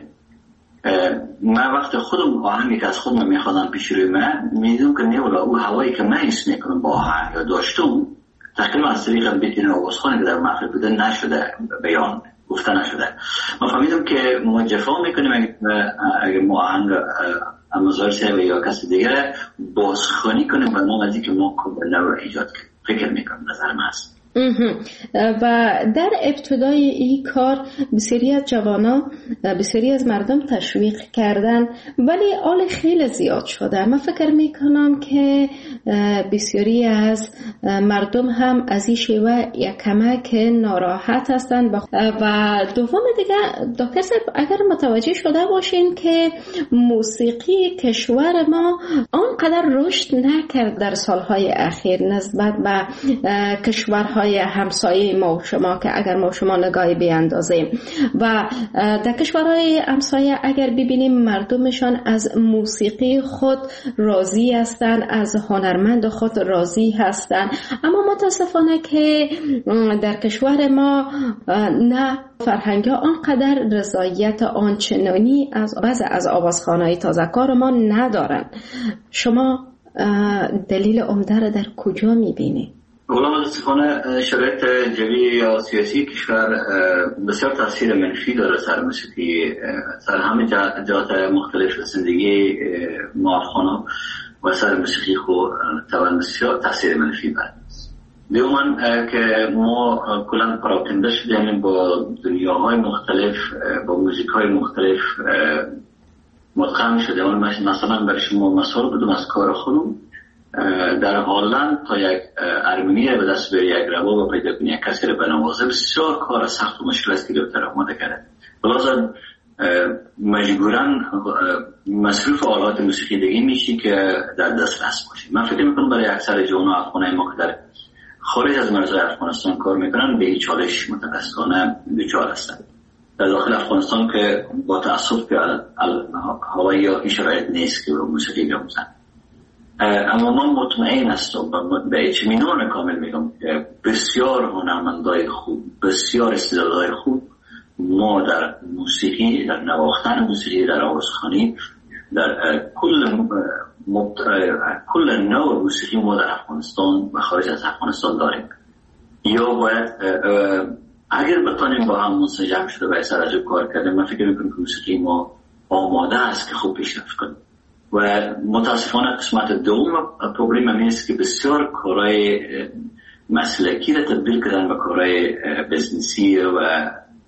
من وقت خودم آهنگی که از خودم میخوادم پیش روی من میدونم که نیولا او هوایی که من حس میکنم با آهنگ یا داشتم تقریبا از طریق بیتین و آوازخوانی که در محفل بوده نشده، بیان گفته نشده. من فهمیدم که ما جفا میکنیم اگر ما آهنگ امازار صاحب یا کسی دیگه بازخوانی کنیم و نام ازی که ما کامل رو ایجاد کنیم. فکر میکنم نظر من هست. و در ابتدای این کار بسیاری از جوانا بسیاری از مردم تشویق کردن ولی آل خیلی زیاد شده. من فکر میکنم که بسیاری از مردم هم از این شیوه یک کمک ناراحت هستند و دوم دیگه دکتر صاحب اگر متوجه شده باشین که موسیقی کشور ما آنقدر رشد نکرد در سالهای اخیر نسبت به کشورهای همسایه ما و شما که اگر ما شما نگاهی بیاندازیم و در کشورهای همسایه اگر ببینیم مردمشان از موسیقی خود راضی هستند، از هنرمند خود راضی هستند، اما متاسفانه که در کشور ما نه فرهنگ ها آنقدر رضایت آنچنانی از بعض از آوازخوان‌های تازه‌کار ما ندارن. شما دلیل عمده را در کجا می‌بینید؟ اولا متاسفانه شرایط جوی یا سیاسی کشور بسیار تاثیر منفی داره سر موسیقی، سر همه جهات مختلف زندگی ما افغانا و سر موسیقی خود طبعا بسیار تاثیر منفی داره. دومان که ما کلا پراکنده شدیم با دنیاهای مختلف، با موزیک‌های مختلف مدغم شده. مثلا برای شما مثال بدم از کار خودم، در هالند تا یک ارمنی به دست بری یک رباب پیدا کنی یک کسی رو بنوازه بسیار کار سخت و مشکل است که دکتر آماده کرده. بلازم مجبوراً مصروف آلات موسیقی دیگه میشی که در دسترس باشه. من فکر میکنم برای اکثر جوانان افغانای ما که در خارج از مرزهای افغانستان کار میکنن به این چالش متاسفانه دچار هستن. در داخل افغانستان که با تأسف که هوایی یا این شرایط نیست که موسیقی بیاموزن، اما من مطمئن هستم به اطمینان کامل میگم که بسیار هنرمندای خوب، بسیار استعدادهای خوب ما در موسیقی، در نواختن موسیقی، در آوازخوانی، در کل مبت... کل نوع موسیقی ما در افغانستان و خارج از افغانستان داریم. یا باید اگر بتانیم با هم منسجم شده و سر از کار کردیم، من فکر میکنم که موسیقی ما آماده است که خوب پیشرفت کنیم. و متاسفانه قسمت دوم پروبلم همین است که بسیار کارهای مسلکی را تبدیل کردن به کارهای بزنسی و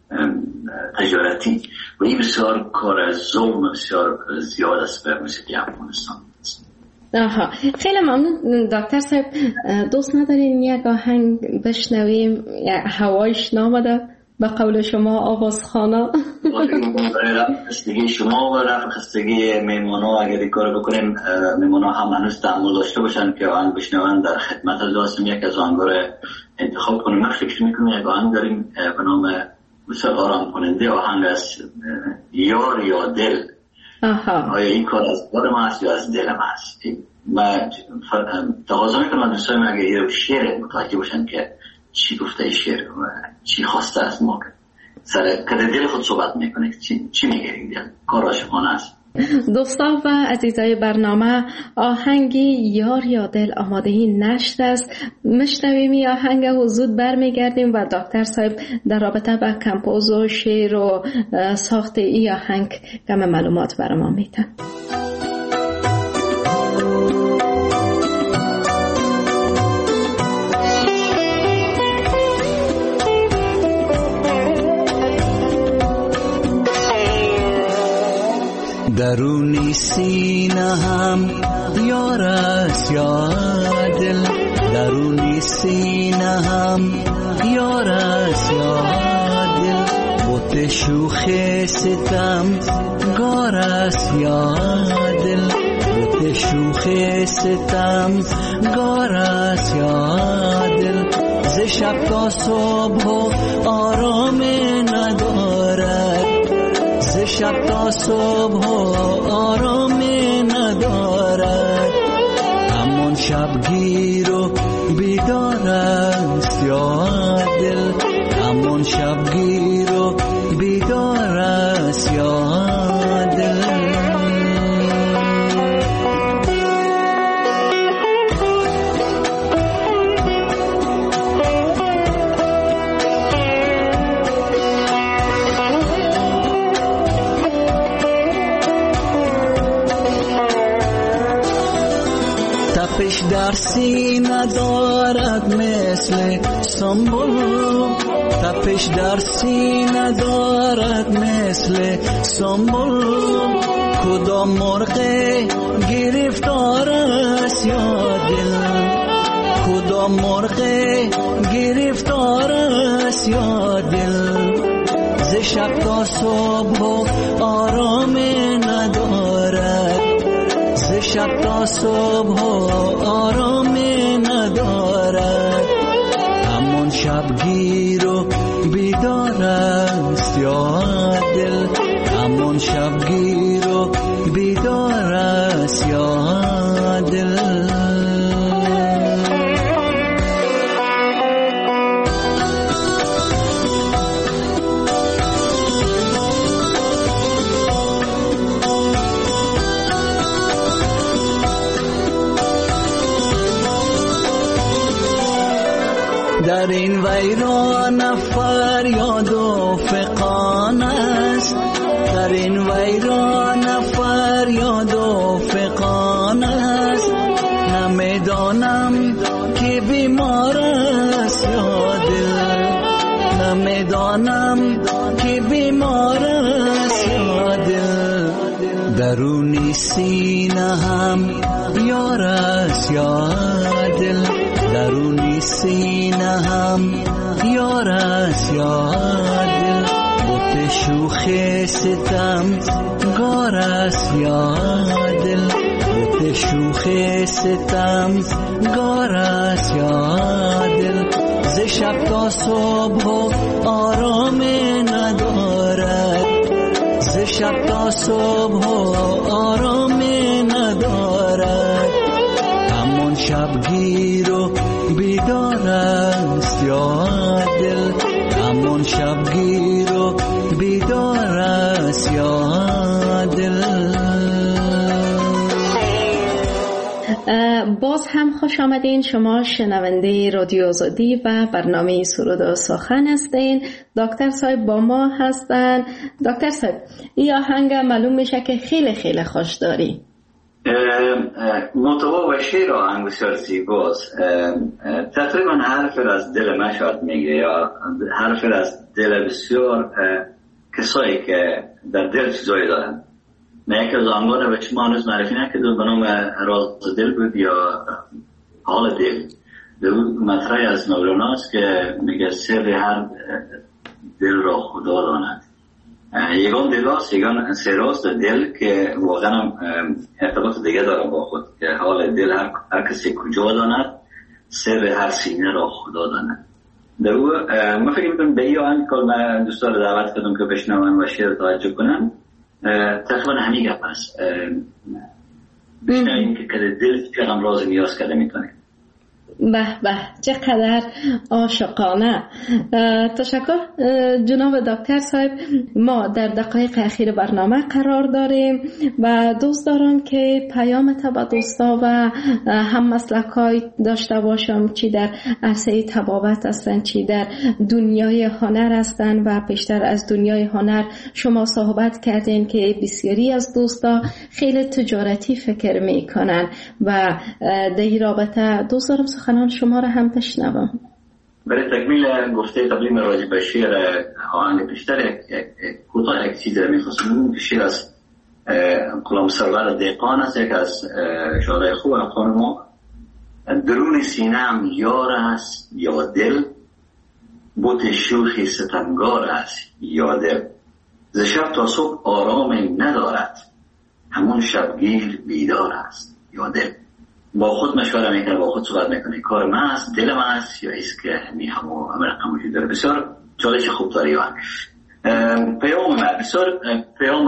تجارتی و این بسیار کار ظلم بسیار زیاد است به موسیقی افغانستان. آها، خیلی ممنون دکتر صاحب. دوست ندارین یک آهنگ بشنویم؟ هوایش نامده به قول شما آوازخانه. برای رفت شما و رفت خستگی میمونا اگر این کار بکنیم، میمونا هم هنوز تحمل داشته باشن که آهنگ بشنون در خدمت از لازم یک از آهنگ رو انتخاب کنیم. من فکر میکنم یک آهنگ داریم به نام بسیار آرام کننده، آهنگ از یار یا دل. آیا این کار از دل ما هست یا از دل ما هست؟ من تقاضا میکنم دوستان من اگر یه شعر متوجه باشن که چی گفته شعر و چی خواسته از ما، سر کده دل خود صحبت میکنه، چی, چی میگه این دل؟ کار عاشقانه است. دوستان و عزیزای برنامه، آهنگی یار یا دل آمادهی نشت است. مشنویم این آهنگ و زود برمیگردیم و دکتر صاحب در رابطه با کمپوز و شعر و ساخت این آهنگ کم معلومات برای ما میتن. درونی سینه هم یار است یا دل، درونی سینه هم یار است یا دل، بوت شوخ ستم گار است یا دل، بوت شوخ ستم گار است یا دل، ز شب تا صبح آرام ندارد، ز شب تا صبح آرام ندارد، همون شبگیر و بیدار است یا دل، همون شبگیر و بیدار است یا دل. تپش در سینه دارد مثل سنبل، تپش در سینه دارد مثل سنبل، کدام مرغ گرفتار است یا دل، کدام مرغ گرفتار است یا دل، ز شب تا صبح آرام ندارد، ز شب تا صبح آرام ندارد، همون شبگیر و بیدار است یا دل، همون شبگیر و بیدار است یا دل. در این ویران فریاد و فغان است، در این ویران فریاد و فغان است، نمیدانم که بیمار است یا دل، نمیدانم که بیمار است یا دل، درونی سینه هم یار است یا دل، درونی سینه هم یار است یا دل، بوت بوت شوخ ستم گار است یا دل، بوت شوخ ستم گار است یا دل، ز شب تا صبح آرام ندارد، ز شب تا صبح آرام ندارد، همون شبگیر و بیدار است یا دل، همون شبگیر و بیدار است یا دل. باز هم خوش آمدین. شما شنونده رادیو آزادی و برنامه سرود و سخن هستین. دکتر صاحب با ما هستن. دکتر صاحب این آهنگ معلوم میشه که خیلی خیلی خوش داری. محتوا و شعر آهنگ بسیار زیباست. تقریبا حرف از دل من شاید میگه یا حرف از دل بسیار کسایی که در دل چیزایی دارن. نه یکی از آنگاه به شما هنوز معرفی نکردم به نام راز دل بود یا حال دل. به مطرح از نوروناست که میگه سر هر دل را خدا داند. یگان دل هاست، یگان سراست دل که واقعا ارتباط دیگه داره با خود که حال دل هر, هر کسی کجا داند، سر هر سینه را خدا داند. در او ما فکر میکنم به این آهنگ که من دوستان رو دعوت کردم که بشنون و شعر توجه کنم، تقریبا همین گپ است. بشنویم که دل چقدر راز نیاز کرده میتونه. به به چقدر عاشقانه. تشکر جناب دکتر صاحب. ما در دقایق اخیر برنامه قرار داریم و دوست دارم که پیام تا به دوستا و هم مسلکای داشته باشم، چی در عرصه طبابت هستن، چی در دنیای هنر هستن و پیشتر از دنیای هنر شما صحبت کردین که بسیاری از دوستا خیلی تجارتی فکر میکنن و در این رابطه دوست دارم سخنان شما را هم بشنوم. برای تکمیل گفته قبلی راجع به شعر آهنگ پیشتر کوتاه یک چیز می‌خواستم. شعر از غلام سرور دهقان است، یک از شاعرای خوب افغان ما. درون سینه‌ام یار است یا دل، بوت شوخ ستمگار است یا دل، ز شب تا صبح آرام ندارد، همون شبگیر بیدار است یا دل. با خود مشوره میکنه، با خود صحبت میکنه، کار من است، دل من است یا ایست که می همو همه رقم وجود داره. بسیار چالش خوب داره یا پیام من بسیار پیام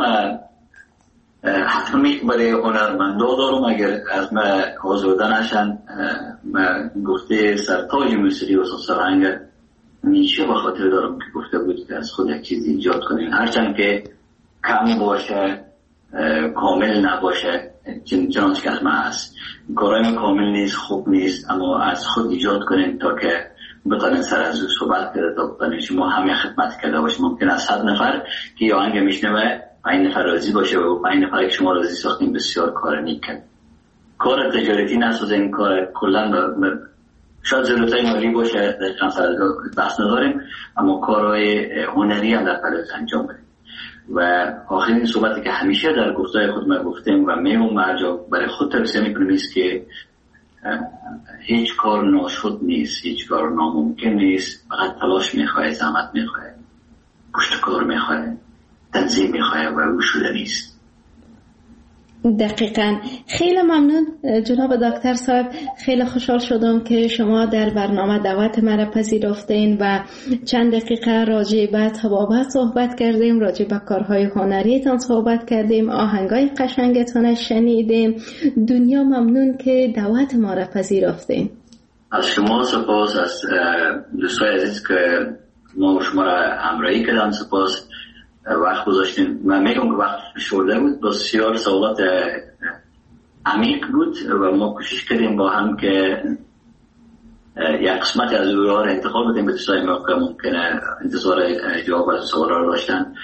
حتمی برای هنرمندا دارم. اگر از من آزرده نشن، من گفته سرتاج موسیقی و سرهنگ میشه به خاطر دارم که گفته بود که از خود یک چیز ایجاد کنیم، هرچند که کم باشه، کامل نباشه، چنانچه که از من هست. کارهای کامل نیست، خوب نیست، اما از خود ایجاد کنیم تا که بتانیم سر از او صحبت کرده، تا بتانیم شما همه خدمت کرده باشیم. ممکن است صد نفر که یا آهنگ میشنوه پنج نفر راضی باشه و پنج نفر که شما راضی ساختیم بسیار کار نیک کرد. کار تجارتی نسازیم، کار کلا شاید ضرورتای مالی باشه در سر بحث نداریم، اما کارهای هنری هم در پرز انجام بدیم. و آخرین صحبتی که همیشه در گفتای خود ما گفتیم و میمون مرجع برای خود توصیه میکنیم است که هیچ کار ناشد نیست، هیچ کار ناممکن نیست، فقط تلاش میخواه، زحمت میخواه، پشت کار میخواه، تنظیم میخواه و او شده نیست. دقیقاً. خیلی ممنون جناب دکتر صاحب. خیلی خوشحال شدم که شما در برنامه دعوت مرا پذیرفتین و چند دقیقه راجع به طبابت صحبت کردیم، راجع به کارهای هنریتان صحبت کردیم، آهنگای قشنگتان شنیدیم. دنیا ممنون که دعوت ما را پذیرفتین. از شما سپاس، از دوستای عزیز که ما شما را همراهی کردن سپاس، وقت گذاشتیم. من میگم که وقت شورده بود، بسیار سوالات عمیق بود و ما کوشش کردیم با هم که یک قسمت از او را انتخاب بدیم به دوستای ما که ممکنه انتظار جواب از سوال را داشتن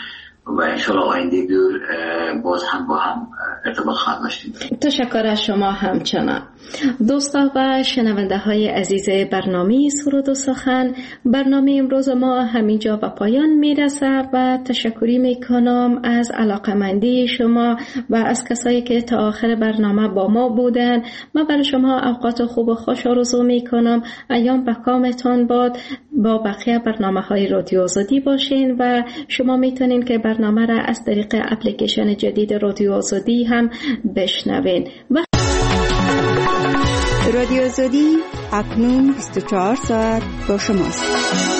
و انشالله آینده دور باز هم با هم ارتباط خواهد داشتیم. تشکر از شما همچنان. دوستان و شنونده های عزیز برنامه سرود و سخن، برنامه امروز ما همینجا به پایان میرسه و تشکری میکنم از علاقمندی شما و از کسایی که تا آخر برنامه با ما بودن. من برای شما اوقات خوب و خوش آرزو میکنم. ایام به کامتان باد. با بقیه برنامه های رادیو آزادی باشین و شما میتونین که برنامه را از طریق اپلیکیشن جدید رادیو آزادی هم بشنوین. و رادیو آزادی اکنون بیست و چهار ساعت با شماست.